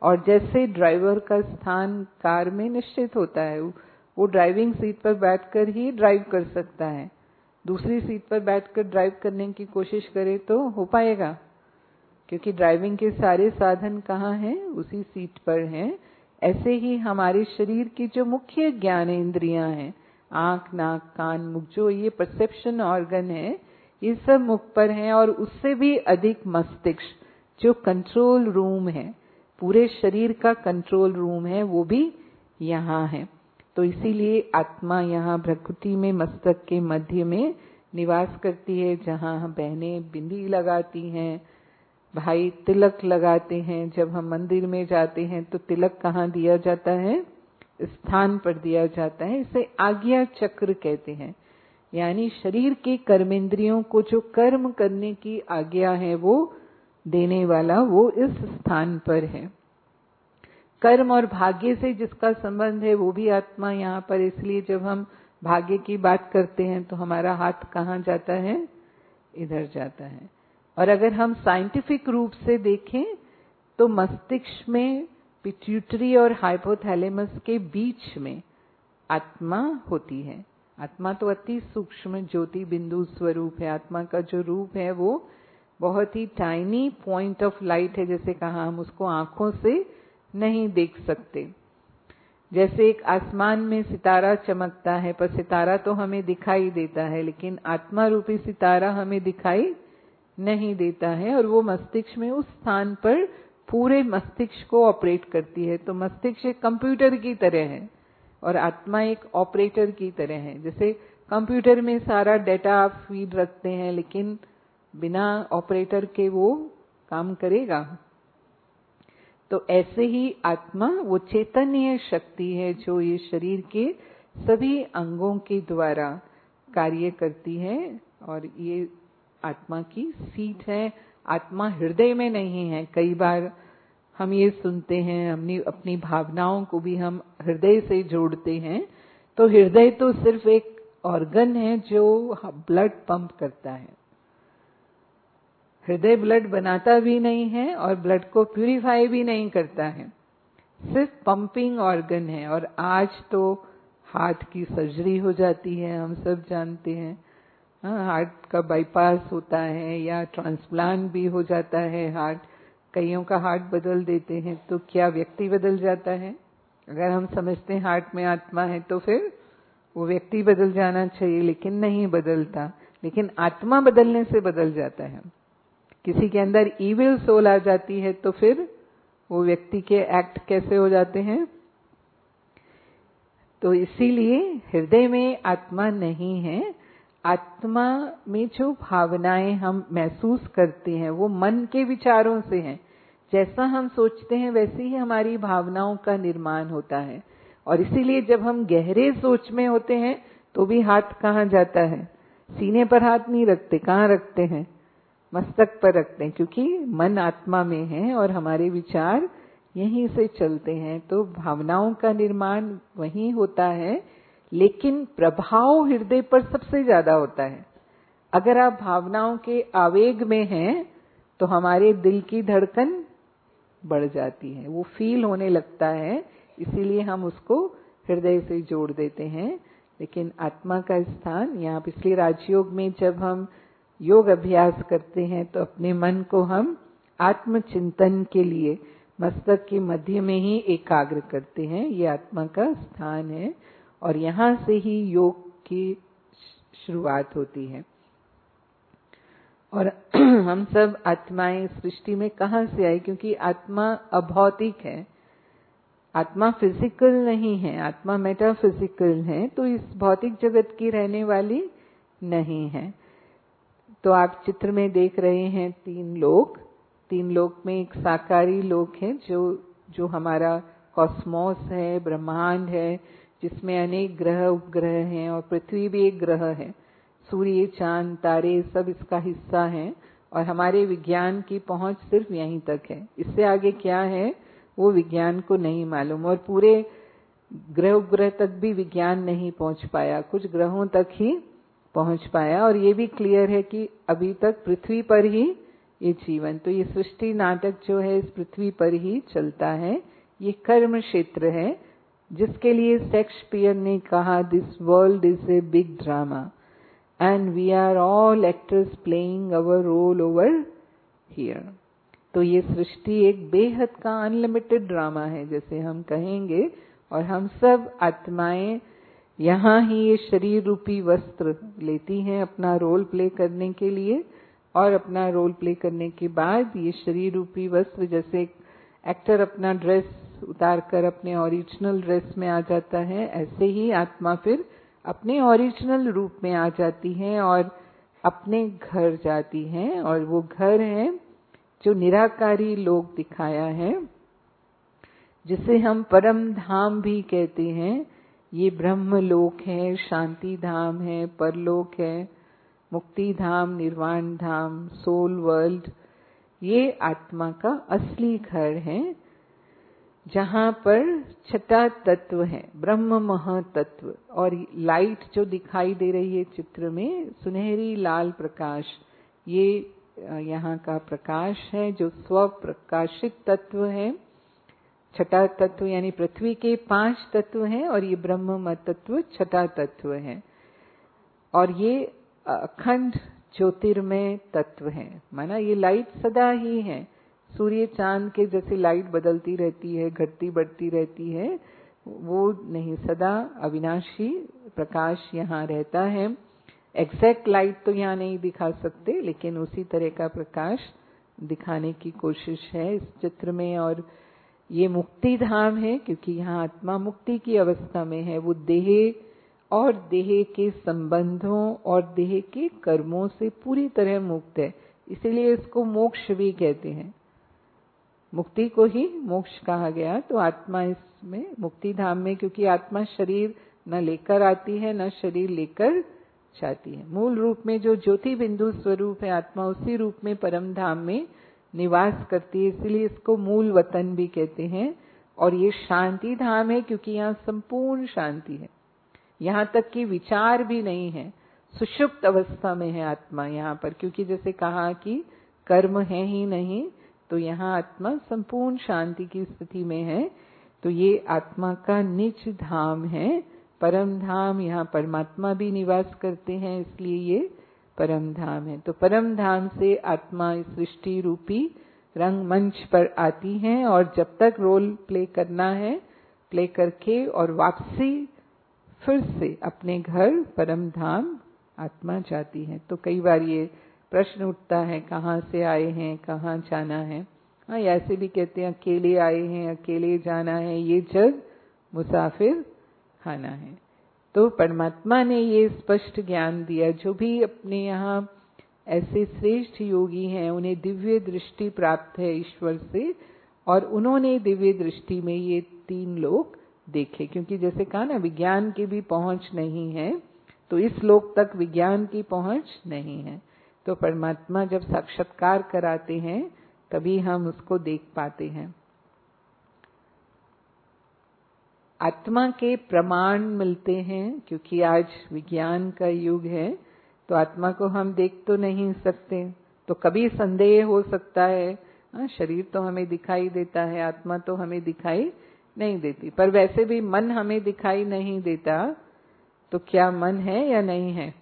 और जैसे ड्राइवर का स्थान कार में निश्चित होता है, वो ड्राइविंग सीट पर बैठकर ही ड्राइव कर सकता है। दूसरी सीट पर बैठकर ड्राइव करने की कोशिश करे तो हो पाएगा, क्योंकि ड्राइविंग के सारे साधन कहाँ हैं? उसी सीट पर हैं। ऐसे ही हमारे शरीर की जो मुख्य ज्ञान इंद्रियां हैं, आंख, नाक, कान, मुख, जो ये परसेप्शन ऑर्गन है, ये सब मुख पर हैं। और उससे भी अधिक मस्तिष्क जो कंट्रोल रूम है, पूरे शरीर का कंट्रोल रूम है, वो भी यहाँ है। तो इसीलिए आत्मा यहाँ भ्रकुटी में, मस्तक के मध्य में निवास करती है, जहाँ बहनें बिंदी लगाती हैं, भाई तिलक लगाते हैं। जब हम मंदिर में जाते हैं तो तिलक कहाँ दिया जाता है? स्थान पर दिया जाता है। इसे आज्ञा चक्र कहते हैं, यानी शरीर के कर्मेंद्रियों को जो कर्म करने की आज्ञा है वो देने वाला, वो इस स्थान पर है। कर्म और भाग्य से जिसका संबंध है वो भी आत्मा यहाँ पर। इसलिए जब हम भाग्य की बात करते हैं तो हमारा हाथ कहाँ जाता है? इधर जाता है। और अगर हम साइंटिफिक रूप से देखें तो मस्तिष्क में पिट्यूटरी और हाइपोथैलेमस के बीच में आत्मा होती है। आत्मा तो अति सूक्ष्म ज्योति बिंदु स्वरूप है। आत्मा का जो रूप है वो बहुत ही टाइनी पॉइंट ऑफ लाइट है। जैसे कहा, हम उसको आंखों से नहीं देख सकते। जैसे एक आसमान में सितारा चमकता है, पर सितारा तो हमें दिखाई देता है, लेकिन आत्मा रूपी सितारा हमें दिखाई नहीं देता है। और वो मस्तिष्क में उस स्थान पर पूरे मस्तिष्क को ऑपरेट करती है। तो मस्तिष्क एक कंप्यूटर की तरह है और आत्मा एक ऑपरेटर की तरह है। जैसे कंप्यूटर में सारा डेटा आप फीड रखते हैं, लेकिन बिना ऑपरेटर के वो काम करेगा? तो ऐसे ही आत्मा वो चैतन्य शक्ति है जो ये शरीर के सभी अंगों के द्वारा कार्य करती है। और ये आत्मा की सीट है। आत्मा हृदय में नहीं है। कई बार हम ये सुनते हैं, हमने अपनी भावनाओं को भी हम हृदय से जोड़ते हैं। तो हृदय तो सिर्फ एक ऑर्गन है जो ब्लड पंप करता है। हृदय ब्लड बनाता भी नहीं है और ब्लड को प्यूरिफाई भी नहीं करता है, सिर्फ पंपिंग ऑर्गन है। और आज तो हार्ट की सर्जरी हो जाती है, हम सब जानते हैं। हाँ, हार्ट का बाईपास होता है या ट्रांसप्लांट भी हो जाता है। हार्ट, कईयों का हार्ट बदल देते हैं। तो क्या व्यक्ति बदल जाता है? अगर हम समझते हैं हार्ट में आत्मा है तो फिर वो व्यक्ति बदल जाना चाहिए, लेकिन नहीं बदलता। लेकिन आत्मा बदलने से बदल जाता है। किसी के अंदर इविल सोल आ जाती है तो फिर वो व्यक्ति के एक्ट कैसे हो जाते हैं? तो इसीलिए हृदय में आत्मा नहीं है। आत्मा में जो भावनाएं हम महसूस करते हैं वो मन के विचारों से हैं। जैसा हम सोचते हैं वैसे ही हमारी भावनाओं का निर्माण होता है। और इसीलिए जब हम गहरे सोच में होते हैं तो भी हाथ कहाँ जाता है? सीने पर हाथ नहीं रखते। कहाँ रखते हैं? मस्तक पर रखते हैं, क्योंकि मन आत्मा में है और हमारे विचार यहीं से चलते हैं। तो भावनाओं का निर्माण वहीं होता है, लेकिन प्रभाव हृदय पर सबसे ज्यादा होता है। अगर आप भावनाओं के आवेग में हैं तो हमारे दिल की धड़कन बढ़ जाती है, वो फील होने लगता है। इसीलिए हम उसको हृदय से जोड़ देते हैं। लेकिन आत्मा का स्थान यहाँ, पिछले राजयोग में जब हम योग अभ्यास करते हैं तो अपने मन को हम आत्मचिंतन के लिए मस्तक के मध्य में ही एकाग्र करते हैं। ये आत्मा का स्थान है और यहाँ से ही योग की शुरुआत होती है। और हम सब आत्माएं सृष्टि में कहाँ से आई? क्योंकि आत्मा अभौतिक है, आत्मा फिजिकल नहीं है, आत्मा मेटाफिजिकल है। तो इस भौतिक जगत की रहने वाली नहीं है। तो आप चित्र में देख रहे हैं तीन लोक। तीन लोक में एक साकारी लोक है जो जो हमारा कॉस्मोस है, ब्रह्मांड है, जिसमें अनेक ग्रह उपग्रह हैं और पृथ्वी भी एक ग्रह है। सूर्य, चांद, तारे सब इसका हिस्सा हैं और हमारे विज्ञान की पहुंच सिर्फ यहीं तक है। इससे आगे क्या है वो विज्ञान को नहीं मालूम। और पूरे ग्रह उपग्रह तक भी विज्ञान नहीं पहुंच पाया, कुछ ग्रहों तक ही पहुंच पाया। और ये भी क्लियर है कि अभी तक पृथ्वी पर ही ये जीवन। तो ये सृष्टि नाटक जो है इस पृथ्वी पर ही चलता है, ये कर्म क्षेत्र है, जिसके लिए शेक्सपियर ने कहा this world is a big drama and we are all actors playing our role over here. तो ये सृष्टि एक बेहद का अनलिमिटेड ड्रामा है जैसे हम कहेंगे, और हम सब आत्माएं यहाँ ही ये शरीर रूपी वस्त्र लेती हैं अपना रोल प्ले करने के लिए, और अपना रोल प्ले करने के बाद ये शरीर रूपी वस्त्र, जैसे एक्टर अपना ड्रेस उतार कर अपने ओरिजिनल ड्रेस में आ जाता है, ऐसे ही आत्मा फिर अपने ओरिजिनल रूप में आ जाती है और अपने घर जाती है। और वो घर है जो निराकारी लोक दिखाया है, जिसे हम परम धाम भी कहते हैं। ये ब्रह्म लोक है, शांति धाम है, परलोक है, मुक्ति धाम, निर्वाण धाम, सोल वर्ल्ड। ये आत्मा का असली घर है, जहां पर छठा तत्व है, ब्रह्म महातत्व। और लाइट जो दिखाई दे रही है चित्र में, सुनहरी लाल प्रकाश, ये यहाँ का प्रकाश है जो स्व प्रकाशित तत्व है। छठा तत्व यानी पृथ्वी के पांच तत्व हैं और ये ब्रह्म तत्व छठा तत्व है। और ये अखंड ज्योतिर्मय तत्व है, माना ये लाइट सदा ही है। सूर्य चांद के जैसे लाइट बदलती रहती है, घटती बढ़ती रहती है, वो नहीं, सदा अविनाशी प्रकाश यहाँ रहता है। एग्जैक्ट लाइट तो यहाँ नहीं दिखा सकते, लेकिन उसी तरह का प्रकाश दिखाने की कोशिश है इस चित्र में। और ये मुक्ति धाम है, क्योंकि यहाँ आत्मा मुक्ति की अवस्था में है। वो देह और देह के संबंधों और देह के कर्मों से पूरी तरह मुक्त है, इसीलिए इसको मोक्ष भी कहते हैं। मुक्ति को ही मोक्ष कहा गया। तो आत्मा इसमें मुक्ति धाम में, क्योंकि आत्मा शरीर न लेकर आती है न शरीर लेकर जाती है। मूल रूप में जो ज्योति बिंदु स्वरूप है आत्मा, उसी रूप में परम धाम में निवास करती है, इसलिए इसको मूल वतन भी कहते हैं। और ये शांति धाम है, क्योंकि यहाँ संपूर्ण शांति है, यहाँ तक कि विचार भी नहीं है, सुषुप्त अवस्था में है आत्मा यहाँ पर। क्योंकि जैसे कहा कि कर्म है ही नहीं, तो यहाँ आत्मा संपूर्ण शांति की स्थिति में है। तो ये आत्मा का निज धाम है, परम धाम। यहाँ परमात्मा भी निवास करते हैं, इसलिए ये परम धाम है। तो परम धाम से आत्मा इस सृष्टि रूपी रंगमंच पर आती है, और जब तक रोल प्ले करना है प्ले करके और वापसी फिर से अपने घर परम धाम आत्मा जाती है। तो कई बार ये प्रश्न उठता है, कहाँ से आए हैं, कहाँ जाना है। हाँ, ऐसे भी कहते हैं अकेले आए हैं, अकेले जाना है, ये जग मुसाफिर खाना है। तो परमात्मा ने ये स्पष्ट ज्ञान दिया। जो भी अपने यहाँ ऐसे श्रेष्ठ योगी हैं, उन्हें दिव्य दृष्टि प्राप्त है ईश्वर से, और उन्होंने दिव्य दृष्टि में ये तीन लोक देखे। क्योंकि जैसे कहा ना, विज्ञान की भी पहुंच नहीं है, तो इस लोक तक विज्ञान की पहुंच नहीं है। तो परमात्मा जब साक्षात्कार कराते हैं तभी हम उसको देख पाते हैं। आत्मा के प्रमाण मिलते हैं, क्योंकि आज विज्ञान का युग है, तो आत्मा को हम देख तो नहीं सकते। तो कभी संदेह हो सकता है, हाँ, शरीर तो हमें दिखाई देता है, आत्मा तो हमें दिखाई नहीं देती। पर वैसे भी मन हमें दिखाई नहीं देता, तो क्या मन है या नहीं है?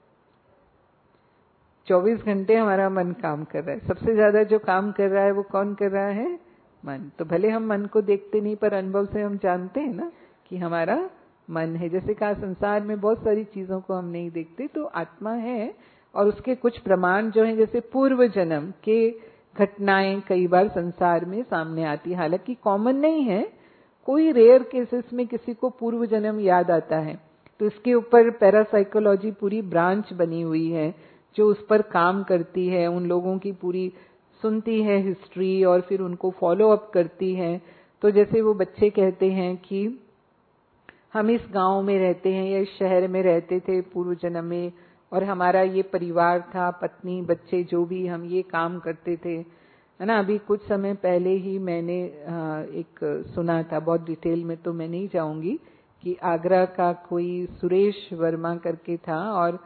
चौबीस घंटे हमारा मन काम कर रहा है। सबसे ज्यादा जो काम कर रहा है वो कौन कर रहा है? मन। तो भले हम मन को देखते नहीं, पर अनुभव से हम जानते हैं ना कि हमारा मन है। जैसे कहा, संसार में बहुत सारी चीजों को हम नहीं देखते, तो आत्मा है। और उसके कुछ प्रमाण जो हैं, जैसे पूर्व जन्म के घटनाएं कई बार संसार में सामने आती है। हालांकि कॉमन नहीं है, कोई रेयर केसेस में किसी को पूर्व जन्म याद आता है। तो इसके ऊपर पैरासाइकोलॉजी पूरी ब्रांच बनी हुई है जो उस पर काम करती है, उन लोगों की पूरी सुनती है हिस्ट्री और फिर उनको फॉलो अप करती है। तो जैसे वो बच्चे कहते हैं कि हम इस गांव में रहते हैं या इस शहर में रहते थे पूर्व जन्म में, और हमारा ये परिवार था, पत्नी बच्चे जो भी, हम ये काम करते थे, है ना। अभी कुछ समय पहले ही मैंने एक सुना था, बहुत डिटेल में तो मैं नहीं जाऊंगी, कि आगरा का कोई सुरेश वर्मा करके था, और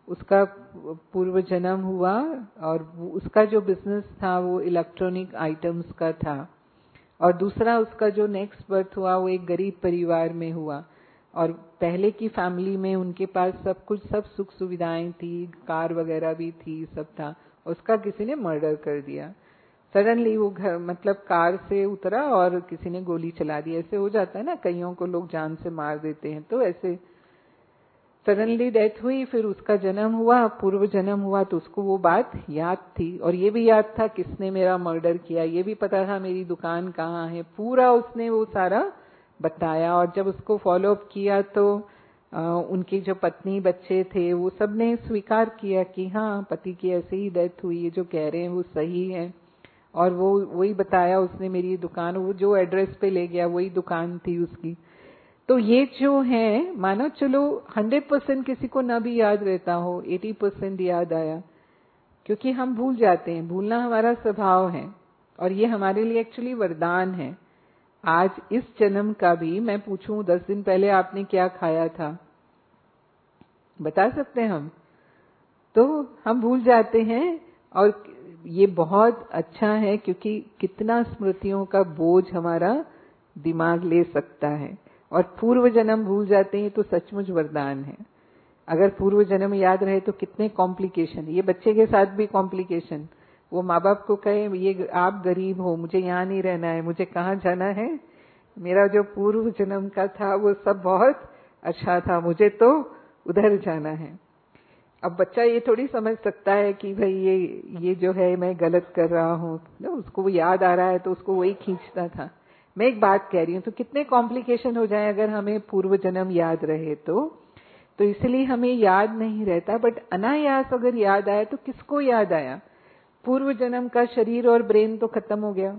उसका पूर्व जन्म हुआ और उसका जो बिजनेस था वो इलेक्ट्रॉनिक आइटम्स का था, और दूसरा उसका जो नेक्स्ट बर्थ हुआ वो एक गरीब परिवार में हुआ, और पहले की फैमिली में उनके पास सब कुछ, सब सुख सुविधाएं थी, कार वगैरह भी थी, सब था। उसका किसी ने मर्डर कर दिया। सडनली वो घर मतलब कार से उतरा और किसी ने गोली चला दी। ऐसे हो जाता है ना, कईयों को लोग जान से मार देते हैं, तो ऐसे सडनली डेथ हुई। फिर उसका जन्म हुआ, पूर्व जन्म हुआ, तो उसको वो बात याद थी, और ये भी याद था किसने मेरा मर्डर किया, ये भी पता था मेरी दुकान कहाँ है, पूरा उसने वो सारा बताया। और जब उसको फॉलो अप किया तो आ, उनकी जो पत्नी बच्चे थे वो सब ने स्वीकार किया कि हाँ पति की ऐसे ही डेथ हुई है, जो कह रहे हैं वो सही है। और वो वही बताया उसने, मेरी दुकान, वो जो एड्रेस पे ले गया वही दुकान थी उसकी। तो ये जो है, मानो चलो हंड्रेड परसेंट किसी को ना भी याद रहता हो, एटी परसेंट याद आया, क्योंकि हम भूल जाते हैं, भूलना हमारा स्वभाव है, और ये हमारे लिए एक्चुअली वरदान है। आज इस जन्म का भी मैं पूछूं दस दिन पहले आपने क्या खाया था, बता सकते हैं हम? तो हम भूल जाते हैं, और ये बहुत अच्छा है क्योंकि कितना स्मृतियों का बोझ हमारा दिमाग ले सकता है। और पूर्व जन्म भूल जाते हैं तो सचमुच वरदान है। अगर पूर्व जन्म याद रहे तो कितने कॉम्प्लिकेशन, ये बच्चे के साथ भी कॉम्प्लिकेशन। वो माँ बाप को कहे ये आप गरीब हो, मुझे यहाँ नहीं रहना है, मुझे कहाँ जाना है, मेरा जो पूर्व जन्म का था वो सब बहुत अच्छा था, मुझे तो उधर जाना है। अब बच्चा ये थोड़ी समझ सकता है कि भाई ये ये जो है मैं गलत कर रहा हूँ, उसको वो याद आ रहा है तो उसको वही खींचता था। मैं एक बात कह रही हूँ, तो कितने कॉम्प्लिकेशन हो जाए अगर हमें पूर्व जन्म याद रहे तो तो इसलिए हमें याद नहीं रहता। बट अनायास अगर याद आया तो किसको याद आया? पूर्व जन्म का शरीर और ब्रेन तो खत्म हो गया,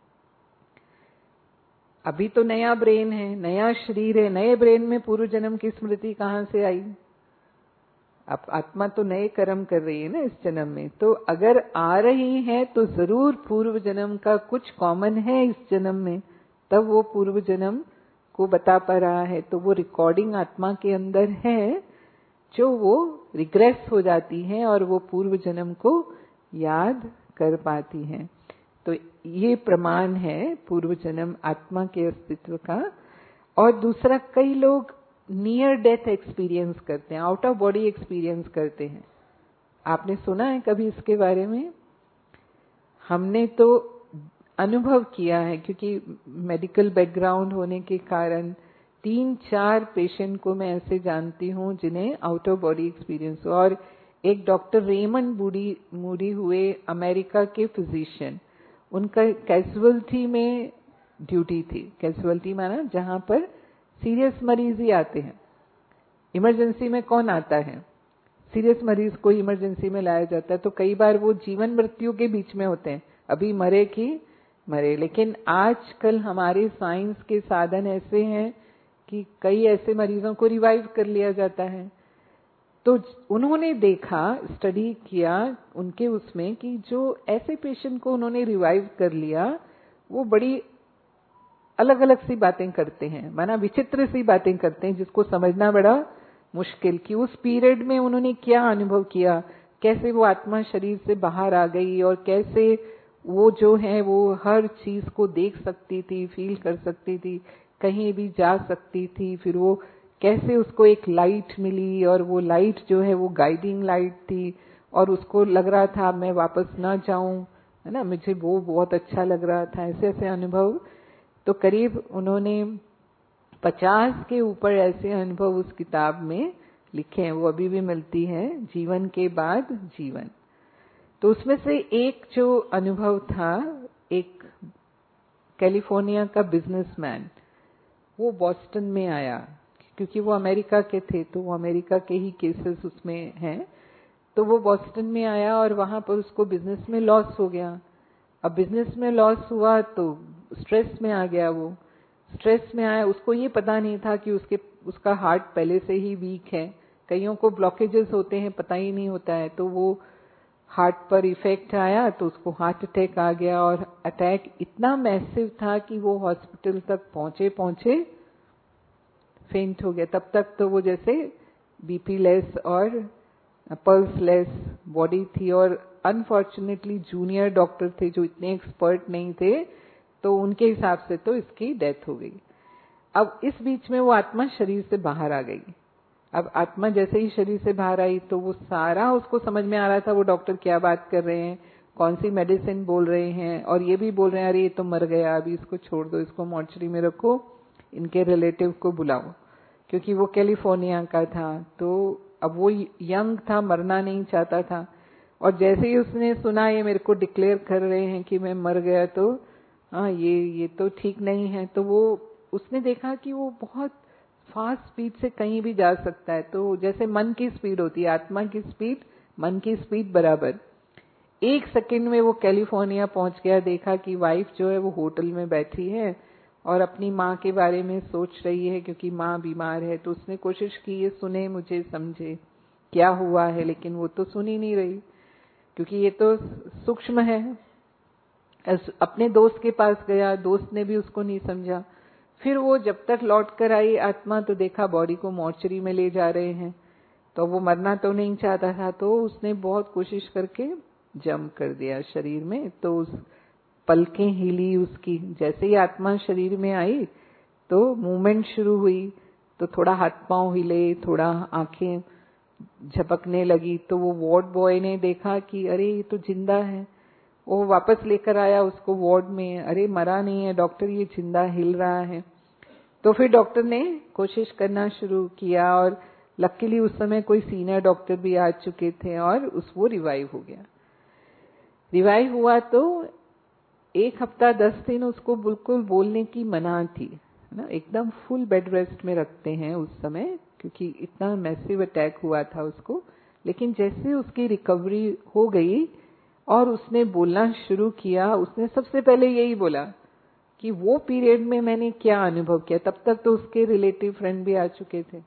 अभी तो नया ब्रेन है, नया शरीर है, नए ब्रेन में पूर्व जन्म की स्मृति कहां से आई? अब आत्मा तो नए कर्म कर रही है ना इस जन्म में, तो अगर आ रही है तो जरूर पूर्व जन्म का कुछ कॉमन है इस जन्म में, तब वो पूर्व जन्म को बता पा रहा है। तो वो रिकॉर्डिंग आत्मा के अंदर है जो वो रिग्रेस हो जाती है और वो पूर्व जन्म को याद कर पाती है। तो ये प्रमाण है पूर्व जन्म आत्मा के अस्तित्व का। और दूसरा, कई लोग नियर डेथ एक्सपीरियंस करते हैं, आउट ऑफ बॉडी एक्सपीरियंस करते हैं। आपने सुना है कभी इसके बारे में? हमने तो अनुभव किया है, क्योंकि मेडिकल बैकग्राउंड होने के कारण तीन चार पेशेंट को मैं ऐसे जानती हूं जिन्हें आउट ऑफ बॉडी एक्सपीरियंस हुआ। और एक डॉक्टर रेमंड मूडी मूडी हुए, अमेरिका के फिजिशियन, उनका कैजुअल्टी में ड्यूटी थी। कैजुअल्टी माना जहां पर सीरियस मरीज ही आते हैं। इमरजेंसी में कौन आता है? सीरियस मरीज को इमरजेंसी में लाया जाता है, तो कई बार वो जीवन मृत्यु के बीच में होते हैं, अभी मरे कि मरे। लेकिन आजकल हमारे साइंस के साधन ऐसे हैं कि कई ऐसे मरीजों को रिवाइव कर लिया जाता है। तो उन्होंने देखा, स्टडी किया उनके उसमें, कि जो ऐसे पेशेंट को उन्होंने रिवाइव कर लिया वो बड़ी अलग अलग सी बातें करते हैं, माना विचित्र सी बातें करते हैं जिसको समझना बड़ा मुश्किल, कि उस पीरियड में उन्होंने क्या अनुभव किया, कैसे वो आत्मा शरीर से बाहर आ गई और कैसे वो जो है वो हर चीज को देख सकती थी, फील कर सकती थी, कहीं भी जा सकती थी। फिर वो कैसे उसको एक लाइट मिली और वो लाइट जो है वो गाइडिंग लाइट थी, और उसको लग रहा था मैं वापस ना जाऊं, है ना, मुझे वो बहुत अच्छा लग रहा था। ऐसे ऐसे अनुभव, तो करीब उन्होंने पचास के ऊपर ऐसे अनुभव उस किताब में लिखे हैं, वो अभी भी मिलती है, जीवन के बाद जीवन। तो उसमें से एक जो अनुभव था, एक कैलिफोर्निया का बिजनेसमैन, वो बॉस्टन में आया, क्योंकि वो अमेरिका के थे तो वो अमेरिका के ही केसेस उसमें हैं। तो वो बॉस्टन में आया और वहां पर उसको बिजनेस में लॉस हो गया। अब बिजनेस में लॉस हुआ तो स्ट्रेस में आ गया। वो स्ट्रेस में आया, उसको ये पता नहीं था कि उसके उसका हार्ट पहले से ही वीक है। कईयों को ब्लॉकेजेस होते हैं, पता ही नहीं होता है, तो वो हार्ट पर इफेक्ट आया तो उसको हार्ट अटैक आ गया। और अटैक इतना मैसिव था कि वो हॉस्पिटल तक पहुंचे पहुंचे फेंट हो गया। तब तक तो वो जैसे बीपी लेस और पल्सलेस बॉडी थी, और अनफॉर्चुनेटली जूनियर डॉक्टर थे जो इतने एक्सपर्ट नहीं थे, तो उनके हिसाब से तो इसकी डेथ हो गई। अब इस बीच में वो आत्मा शरीर से बाहर आ गई। अब आत्मा जैसे ही शरीर से बाहर आई तो वो सारा उसको समझ में आ रहा था वो डॉक्टर क्या बात कर रहे हैं, कौन सी मेडिसिन बोल रहे हैं, और ये भी बोल रहे हैं अरे ये तो मर गया, अभी इसको छोड़ दो, इसको मॉर्चरी में रखो, इनके रिलेटिव को बुलाओ, क्योंकि वो कैलिफोर्निया का था। तो अब वो यंग था, मरना नहीं चाहता था, और जैसे ही उसने सुना ये मेरे को डिक्लेयर कर रहे हैं कि मैं मर गया, तो हाँ ये ये तो ठीक नहीं है। तो वो उसने देखा कि वो बहुत फास्ट स्पीड से कहीं भी जा सकता है। तो जैसे मन की स्पीड होती है, आत्मा की स्पीड मन की स्पीड बराबर, एक सेकंड में वो कैलिफोर्निया पहुंच गया। देखा कि वाइफ जो है वो होटल में बैठी है और अपनी माँ के बारे में सोच रही है, क्योंकि माँ बीमार है। तो उसने कोशिश की ये सुने, मुझे समझे क्या हुआ है, लेकिन वो तो सुन ही नहीं रही, क्योंकि ये तो सूक्ष्म है। अपने दोस्त के पास गया, दोस्त ने भी उसको नहीं समझा। फिर वो जब तक लौट कर आई आत्मा, तो देखा बॉडी को मॉर्चरी में ले जा रहे हैं। तो वो मरना तो नहीं चाहता था, तो उसने बहुत कोशिश करके जंप कर दिया शरीर में। तो उस पलकें हिली उसकी, जैसे ही आत्मा शरीर में आई तो मूवमेंट शुरू हुई, तो थोड़ा हाथ पांव हिले, थोड़ा आंखें झपकने लगी। तो वो वार्ड बॉय ने देखा कि अरे ये तो जिंदा है, वो वापस लेकर आया उसको वार्ड में। अरे मरा नहीं है डॉक्टर, ये जिंदा हिल रहा है। तो फिर डॉक्टर ने कोशिश करना शुरू किया, और लकीली उस समय कोई सीनियर डॉक्टर भी आ चुके थे, और उस वो रिवाइव हो गया। रिवाइव हुआ तो एक हफ्ता दस दिन उसको बिल्कुल बोलने की मना थी ना, एकदम फुल बेड रेस्ट में रखते हैं उस समय, क्योंकि इतना मैसिव अटैक हुआ था उसको। लेकिन जैसे उसकी रिकवरी हो गई और उसने बोलना शुरू किया, उसने सबसे पहले यही बोला कि वो पीरियड में मैंने क्या अनुभव किया। तब तक तो उसके रिलेटिव फ्रेंड भी आ चुके थे।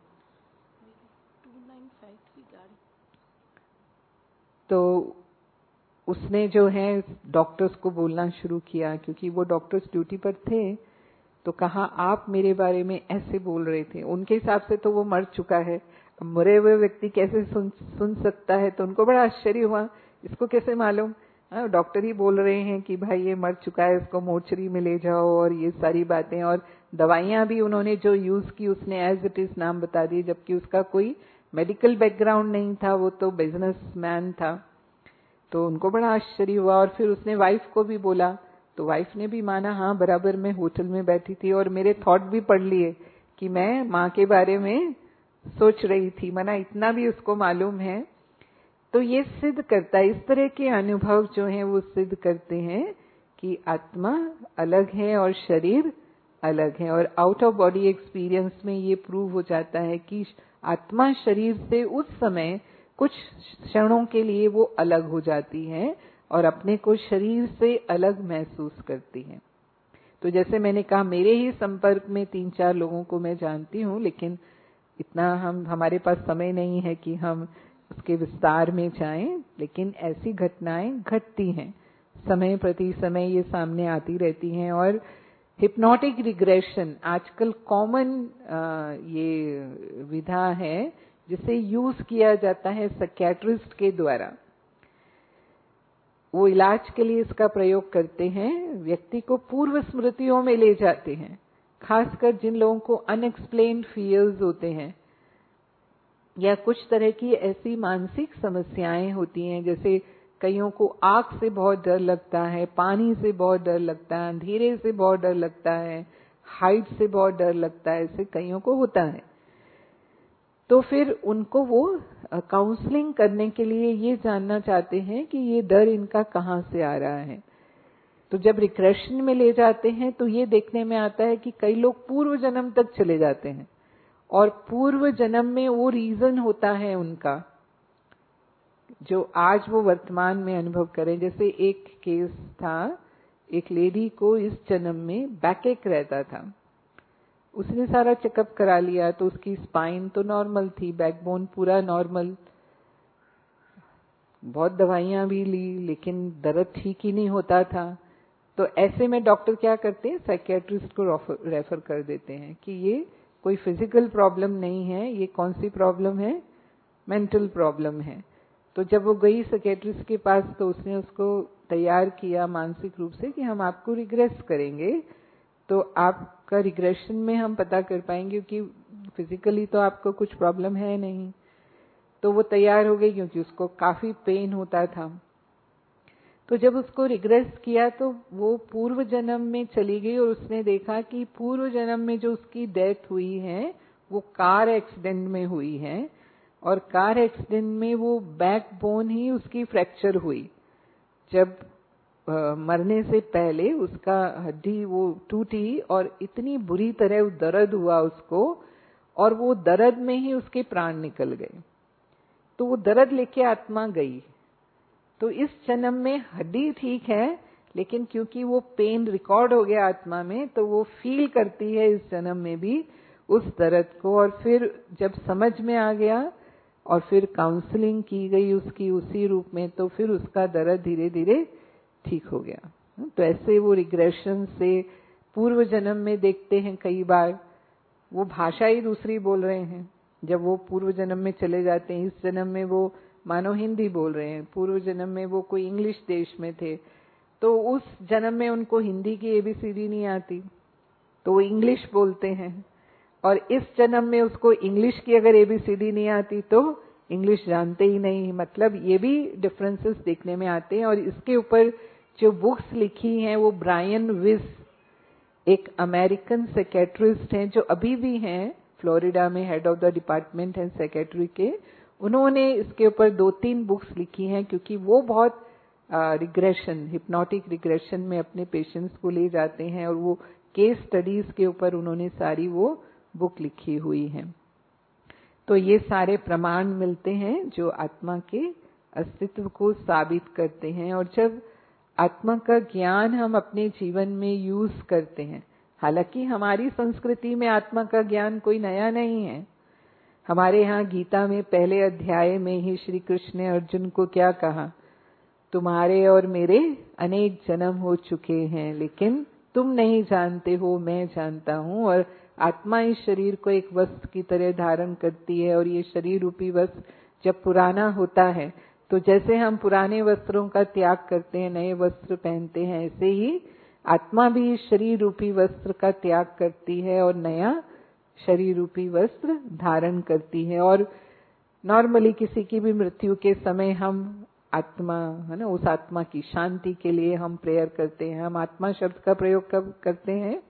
तो उसने जो है डॉक्टर्स को बोलना शुरू किया, क्योंकि वो डॉक्टर्स ड्यूटी पर थे। तो कहा आप मेरे बारे में ऐसे बोल रहे थे। उनके हिसाब से तो वो मर चुका है, अब मरे हुए व्यक्ति कैसे सुन सुन सकता है। तो उनको बड़ा आश्चर्य हुआ, इसको कैसे मालूम, डॉक्टर ही बोल रहे हैं कि भाई ये मर चुका है, इसको मोर्चरी में ले जाओ, और ये सारी बातें। और दवाइयां भी उन्होंने जो यूज की उसने एज इट इज नाम बता दिए, जबकि उसका कोई मेडिकल बैकग्राउंड नहीं था, वो तो बिजनेसमैन था। तो उनको बड़ा आश्चर्य हुआ। और फिर उसने वाइफ को भी बोला, तो वाइफ ने भी माना, हाँ बराबर मैं होटल में बैठी थी और मेरे थॉट भी पढ़ लिए कि मैं माँ के बारे में सोच रही थी, मना इतना भी उसको मालूम है। तो ये सिद्ध करता है, इस तरह के अनुभव जो हैं वो सिद्ध करते हैं कि आत्मा अलग है और शरीर अलग है। और आउट ऑफ बॉडी एक्सपीरियंस में ये प्रूव हो जाता है कि आत्मा शरीर से उस समय कुछ क्षणों के लिए वो अलग हो जाती है और अपने को शरीर से अलग महसूस करती है। तो जैसे मैंने कहा, मेरे ही संपर्क में तीन चार लोगों को मैं जानती हूँ, लेकिन इतना हम हमारे पास समय नहीं है कि हम उसके विस्तार में जाएं। लेकिन ऐसी घटनाएं घटती हैं, समय प्रति समय ये सामने आती रहती हैं। और हिप्नोटिक रिग्रेशन आजकल कॉमन ये विधा है जिसे यूज किया जाता है साइकियाट्रिस्ट के द्वारा। वो इलाज के लिए इसका प्रयोग करते हैं, व्यक्ति को पूर्व स्मृतियों में ले जाते हैं, खासकर जिन लोगों को अनएक्सप्लेन्ड फियर्स होते हैं या कुछ तरह की ऐसी मानसिक समस्याएं होती हैं। जैसे कईयों को आग से बहुत डर लगता है, पानी से बहुत डर लगता है, अंधेरे से बहुत डर लगता है, हाइट से बहुत डर लगता है, ऐसे कईयों को होता है। तो फिर उनको वो काउंसलिंग करने के लिए ये जानना चाहते हैं कि ये डर इनका कहाँ से आ रहा है। तो जब रिग्रेशन में ले जाते हैं तो ये देखने में आता है कि कई लोग पूर्व जन्म तक चले जाते हैं और पूर्व जन्म में वो रीजन होता है उनका जो आज वो वर्तमान में अनुभव करें। जैसे एक केस था, एक लेडी को इस जन्म में बैकएक रहता था, उसने सारा चेकअप करा लिया तो उसकी स्पाइन तो नॉर्मल थी, बैकबोन पूरा नॉर्मल, बहुत दवाइयां भी ली लेकिन दर्द ठीक ही नहीं होता था। तो ऐसे में डॉक्टर क्या करते हैं, साइकियाट्रिस्ट को रेफर कर देते हैं कि ये कोई फिजिकल प्रॉब्लम नहीं है, ये कौन सी प्रॉब्लम है, मेंटल प्रॉब्लम है। तो जब वो गई साइकियाट्रिस्ट के पास तो उसने उसको तैयार किया मानसिक रूप से कि हम आपको रिग्रेस करेंगे, तो आपका रिग्रेशन में हम पता कर पाएंगे कि फिजिकली तो आपको कुछ प्रॉब्लम है नहीं। तो वो तैयार हो गई क्योंकि उसको काफी पेन होता था। तो जब उसको रिग्रेस किया तो वो पूर्व जन्म में चली गई और उसने देखा कि पूर्व जन्म में जो उसकी डेथ हुई है वो कार एक्सीडेंट में हुई है, और कार एक्सीडेंट में वो बैकबोन ही उसकी फ्रैक्चर हुई। जब आ, मरने से पहले उसका हड्डी वो टूटी और इतनी बुरी तरह दर्द हुआ उसको, और वो दर्द में ही उसके प्राण निकल गए। तो वो दर्द लेके आत्मा गई। तो इस जन्म में हड्डी ठीक है, लेकिन क्योंकि वो पेन रिकॉर्ड हो गया आत्मा में, तो वो फील करती है इस जन्म में भी उस दर्द को। और फिर जब समझ में आ गया और फिर काउंसलिंग की गई उसकी उसी रूप में, तो फिर उसका दर्द धीरे धीरे ठीक हो गया। तो ऐसे वो रिग्रेशन से पूर्व जन्म में देखते हैं कई बार वो भाषा ही दूसरी बोल रहे हैं। जब वो पूर्व जन्म में चले जाते हैं, इस जन्म में वो मानो हिंदी बोल रहे हैं, पूर्व जन्म में वो कोई इंग्लिश देश में थे, तो उस जन्म में उनको हिंदी की एबीसीडी नहीं आती तो वो इंग्लिश बोलते हैं, और इस जन्म में उसको इंग्लिश की अगर एबीसीडी नहीं आती तो इंग्लिश जानते ही नहीं। मतलब ये भी डिफरेंसेस देखने में आते हैं। और इसके ऊपर जो बुक्स लिखी हैं वो ब्रायन विस, एक अमेरिकन साइकियाट्रिस्ट हैं जो अभी भी हैं फ्लोरिडा में, हेड ऑफ द डिपार्टमेंट है साइकियाट्री के। उन्होंने इसके ऊपर दो तीन बुक्स लिखी हैं, क्योंकि वो बहुत रिग्रेशन, हिप्नोटिक रिग्रेशन में अपने पेशेंट्स को ले जाते हैं, और वो केस स्टडीज के ऊपर उन्होंने सारी वो बुक लिखी हुई है। तो ये सारे प्रमाण मिलते हैं जो आत्मा के अस्तित्व को साबित करते हैं। और जब आत्मा का ज्ञान हम अपने जीवन में यूज करते हैं, हालांकि हमारी संस्कृति में आत्मा का ज्ञान कोई नया नहीं है। हमारे यहाँ गीता में पहले अध्याय में ही श्री कृष्ण ने अर्जुन को क्या कहा, तुम्हारे और मेरे अनेक जन्म हो चुके हैं, लेकिन तुम नहीं जानते हो, मैं जानता हूं। और आत्मा इस शरीर को एक वस्त्र की तरह धारण करती है, और ये शरीर रूपी वस्त्र जब पुराना होता है, तो जैसे हम पुराने वस्त्रों का त्याग करते हैं, नए वस्त्र पहनते हैं, ऐसे ही आत्मा भी इस शरीर रूपी वस्त्र का त्याग करती है और नया शरीर रूपी वस्त्र धारण करती है। और नॉर्मली किसी की भी मृत्यु के समय हम आत्मा, है ना, उस आत्मा की शांति के लिए हम प्रेयर करते हैं। हम आत्मा शब्द का प्रयोग कब करते हैं?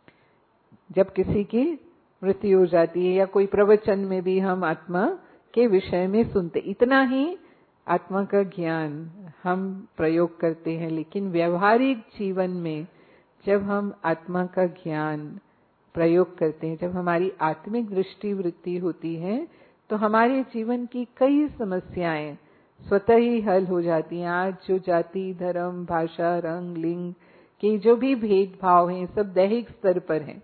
जब किसी की मृत्यु हो जाती है, या कोई प्रवचन में भी हम आत्मा के विषय में सुनते, इतना ही आत्मा का ज्ञान हम प्रयोग करते हैं। लेकिन व्यवहारिक जीवन में जब हम आत्मा का ज्ञान प्रयोग करते हैं, जब हमारी आत्मिक दृष्टि वृत्ति होती है, तो हमारे जीवन की कई समस्याएं स्वतः ही हल हो जाती हैं। आज जो जाति, धर्म, भाषा, रंग, लिंग के जो भी भेदभाव हैं, सब दैहिक स्तर पर हैं।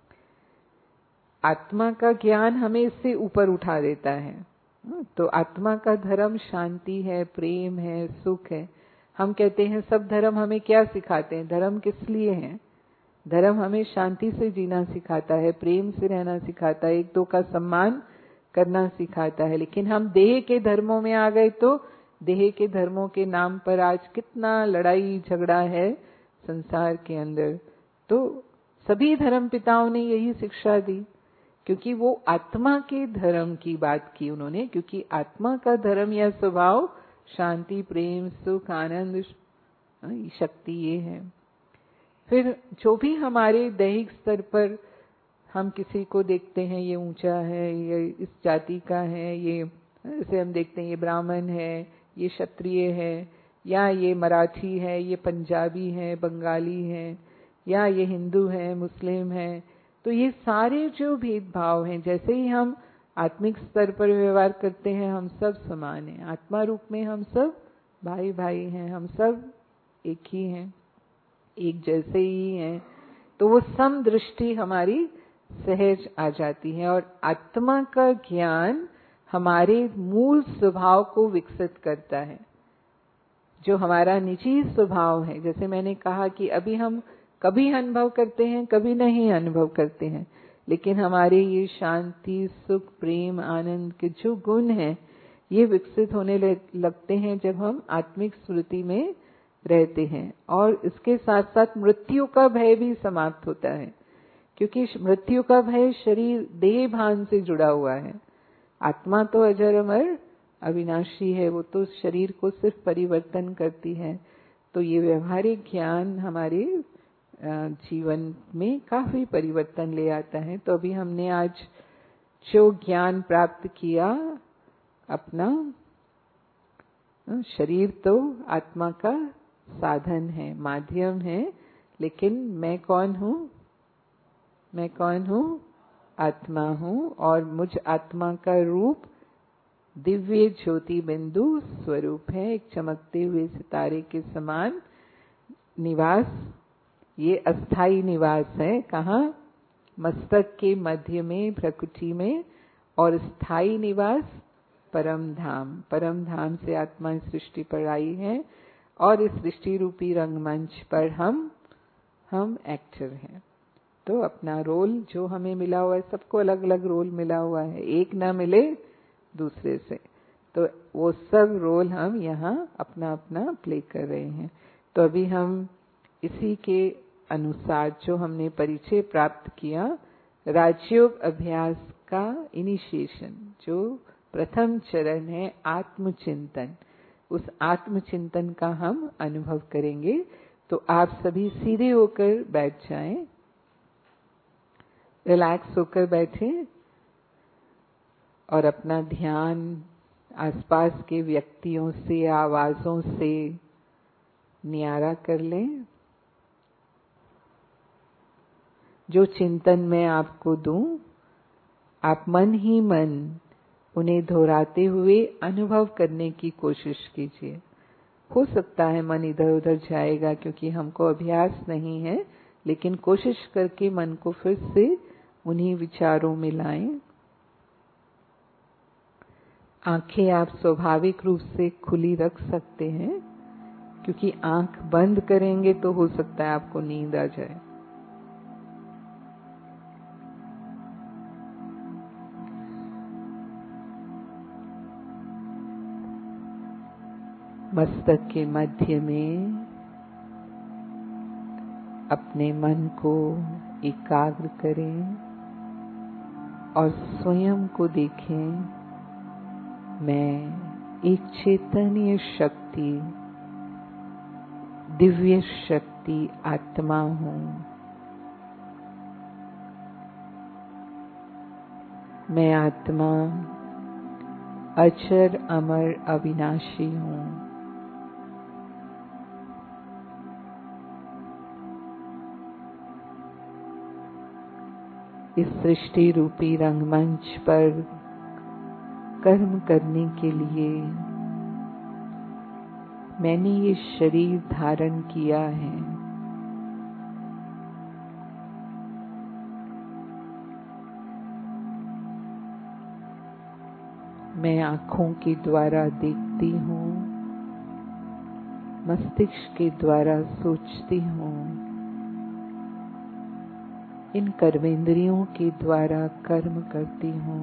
आत्मा का ज्ञान हमें इससे ऊपर उठा देता है। तो आत्मा का धर्म शांति है, प्रेम है, सुख है। हम कहते हैं सब धर्म हमें क्या सिखाते हैं? धर्म किस लिए है? धर्म हमें शांति से जीना सिखाता है, प्रेम से रहना सिखाता है, एक दो का सम्मान करना सिखाता है। लेकिन हम देह के धर्मों में आ गए, तो देह के धर्मों के नाम पर आज कितना लड़ाई झगड़ा है संसार के अंदर। तो सभी धर्म पिताओं ने यही शिक्षा दी, क्योंकि वो आत्मा के धर्म की बात की उन्होंने, क्योंकि आत्मा का धर्म या स्वभाव शांति, प्रेम, सुख, आनंद, शक्ति ये है। फिर जो भी हमारे दैहिक स्तर पर हम किसी को देखते हैं, ये ऊंचा है, ये इस जाति का है, ये जैसे हम देखते हैं ये ब्राह्मण है, ये क्षत्रिय है, या ये मराठी है, ये पंजाबी है, बंगाली है, या ये हिंदू है, मुस्लिम है, तो ये सारे जो भेदभाव हैं, जैसे ही हम आत्मिक स्तर पर व्यवहार करते हैं, हम सब समान हैं। आत्मा रूप में हम सब भाई भाई हैं, हम सब एक ही हैं, एक जैसे ही हैं। तो वो सम दृष्टि हमारी सहज आ जाती है। और आत्मा का ज्ञान हमारे मूल स्वभाव को विकसित करता है, जो हमारा निजी स्वभाव है। जैसे मैंने कहा कि अभी हम कभी अनुभव करते हैं, कभी नहीं अनुभव करते हैं, लेकिन हमारे ये शांति, सुख, प्रेम, आनंद के जो गुण हैं, ये विकसित होने लगते हैं जब हम आत्मिक स्मृति में रहते हैं। और इसके साथ साथ मृत्यु का भय भी समाप्त होता है, क्योंकि मृत्यु का भय शरीर देह भान से जुड़ा हुआ है। आत्मा तो अजर अमर अविनाशी है, वो तो शरीर को सिर्फ परिवर्तन करती है। तो ये व्यवहारिक ज्ञान हमारे जीवन में काफी परिवर्तन ले आता है। तो अभी हमने आज जो ज्ञान प्राप्त किया, अपना शरीर तो आत्मा का साधन है, माध्यम है, लेकिन मैं कौन हूँ? मैं कौन हूँ? आत्मा हूँ। और मुझ आत्मा का रूप दिव्य ज्योति बिंदु स्वरूप है, एक चमकते हुए सितारे के समान निवास। ये अस्थाई निवास है। कहाँ? मस्तक के मध्य में, प्रकृति में। और स्थाई निवास परम धाम। परम धाम से आत्मा इस सृष्टि पर आई है, और इस सृष्टि रूपी रंगमंच पर हम हम एक्टर हैं। तो अपना रोल जो हमें मिला हुआ है, सबको अलग अलग रोल मिला हुआ है, एक ना मिले दूसरे से, तो वो सब रोल हम यहाँ अपना अपना प्ले कर रहे हैं। तो अभी हम इसी के अनुसार जो हमने परिचय प्राप्त किया, राजयोग अभ्यास का इनिशिएशन, जो प्रथम चरण है आत्मचिंतन, उस आत्मचिंतन का हम अनुभव करेंगे। तो आप सभी सीधे होकर बैठ जाएं, रिलैक्स होकर बैठें और अपना ध्यान आसपास के व्यक्तियों से, आवाजों से न्यारा कर लें। जो चिंतन मैं आपको दूं, आप मन ही मन उन्हें दोहराते हुए अनुभव करने की कोशिश कीजिए। हो सकता है मन इधर उधर जाएगा, क्योंकि हमको अभ्यास नहीं है, लेकिन कोशिश करके मन को फिर से उन्हीं विचारों में लाएं। आंखें आप स्वाभाविक रूप से खुली रख सकते हैं, क्योंकि आंख बंद करेंगे तो हो सकता है आपको नींद आ जाए। मस्तक के मध्य में अपने मन को एकाग्र करें और स्वयं को देखें, मैं एक चैतन्य शक्ति, दिव्य शक्ति आत्मा हूँ। मैं आत्मा अचर अमर अविनाशी हूँ। इस सृष्टि रूपी रंगमंच पर कर्म करने के लिए मैंने ये शरीर धारण किया है। मैं आँखों के द्वारा देखती हूँ, मस्तिष्क के द्वारा सोचती हूँ, इन कर्मेंद्रियों के द्वारा कर्म करती हूँ,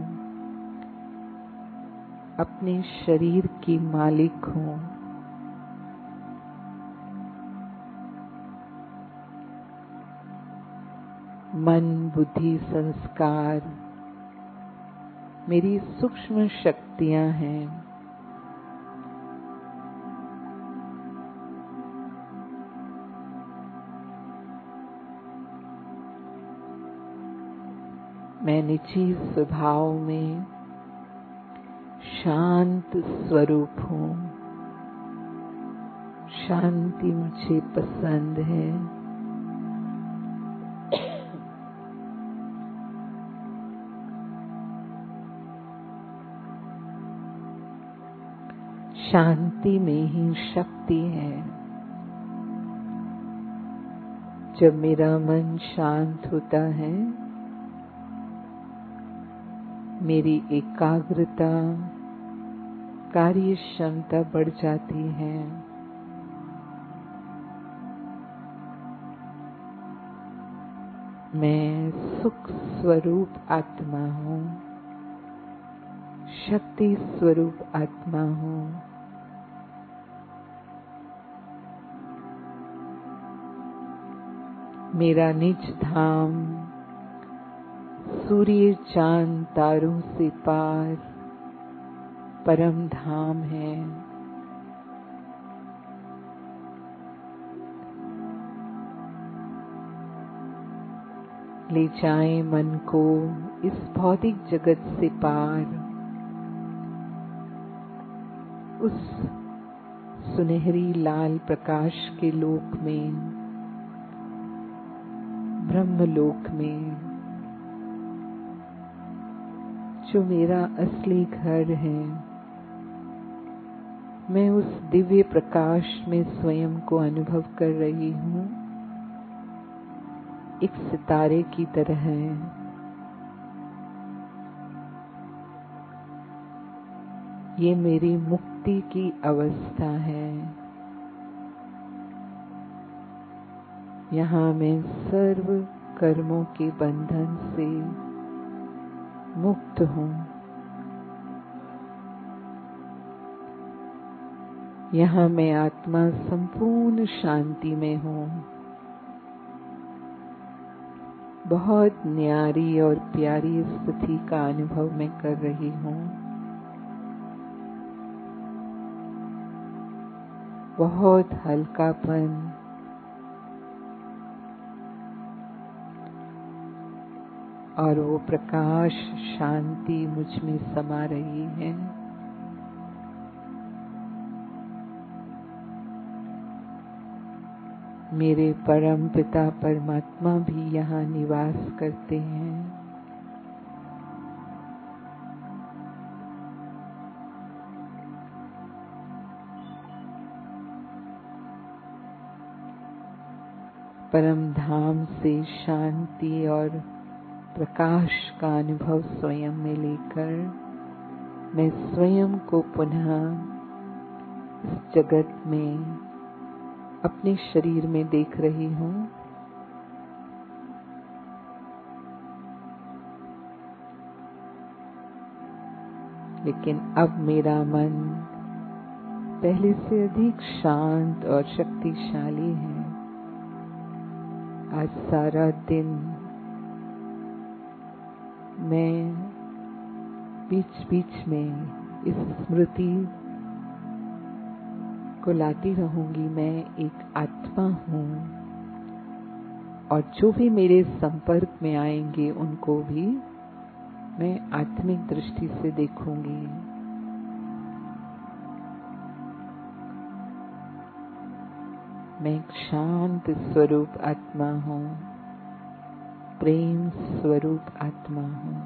अपने शरीर की मालिक हूँ। मन, बुद्धि, संस्कार मेरी सूक्ष्म शक्तियां हैं। मैं निजी स्वभाव में शांत स्वरूप हूँ। शांति मुझे पसंद है। शांति में ही शक्ति है। जब मेरा मन शांत होता है, मेरी एकाग्रता, कार्य क्षमता बढ़ जाती है। मैं सुख स्वरूप आत्मा हूँ। शक्ति स्वरूप आत्मा हूँ। मेरा निज धाम सूर्य चांद तारों से पार परम धाम है। ले जाएं मन को इस भौतिक जगत से पार, उस सुनहरी लाल प्रकाश के लोक में, ब्रह्मलोक में, जो मेरा असली घर है। मैं उस दिव्य प्रकाश में स्वयं को अनुभव कर रही हूँ, एक सितारे की तरह। ये मेरी मुक्ति की अवस्था है। यहाँ मैं सर्व कर्मों के बंधन से मुक्त हूँ। यहाँ मैं आत्मा संपूर्ण शांति में हूँ। बहुत न्यारी और प्यारी स्थिति का अनुभव मैं कर रही हूँ। बहुत हल्कापन, और वो प्रकाश शांति मुझ में समा रही है। मेरे परम पिता परमात्मा भी यहाँ निवास करते हैं। परम धाम से शांति और प्रकाश का अनुभव स्वयं में लेकर मैं स्वयं को पुनः इस जगत में अपने शरीर में देख रही हूँ। लेकिन अब मेरा मन पहले से अधिक शांत और शक्तिशाली है। आज सारा दिन मैं बीच बीच में इस स्मृति को लाती रहूंगी, मैं एक आत्मा हूँ, और जो भी मेरे संपर्क में आएंगे उनको भी मैं आत्मिक दृष्टि से देखूंगी। मैं एक शांत स्वरूप आत्मा हूँ, प्रेम स्वरूप आत्मा हूँ।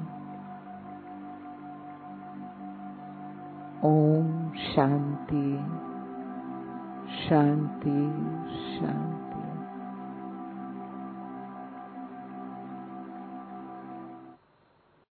ओम शांति शांति शांति।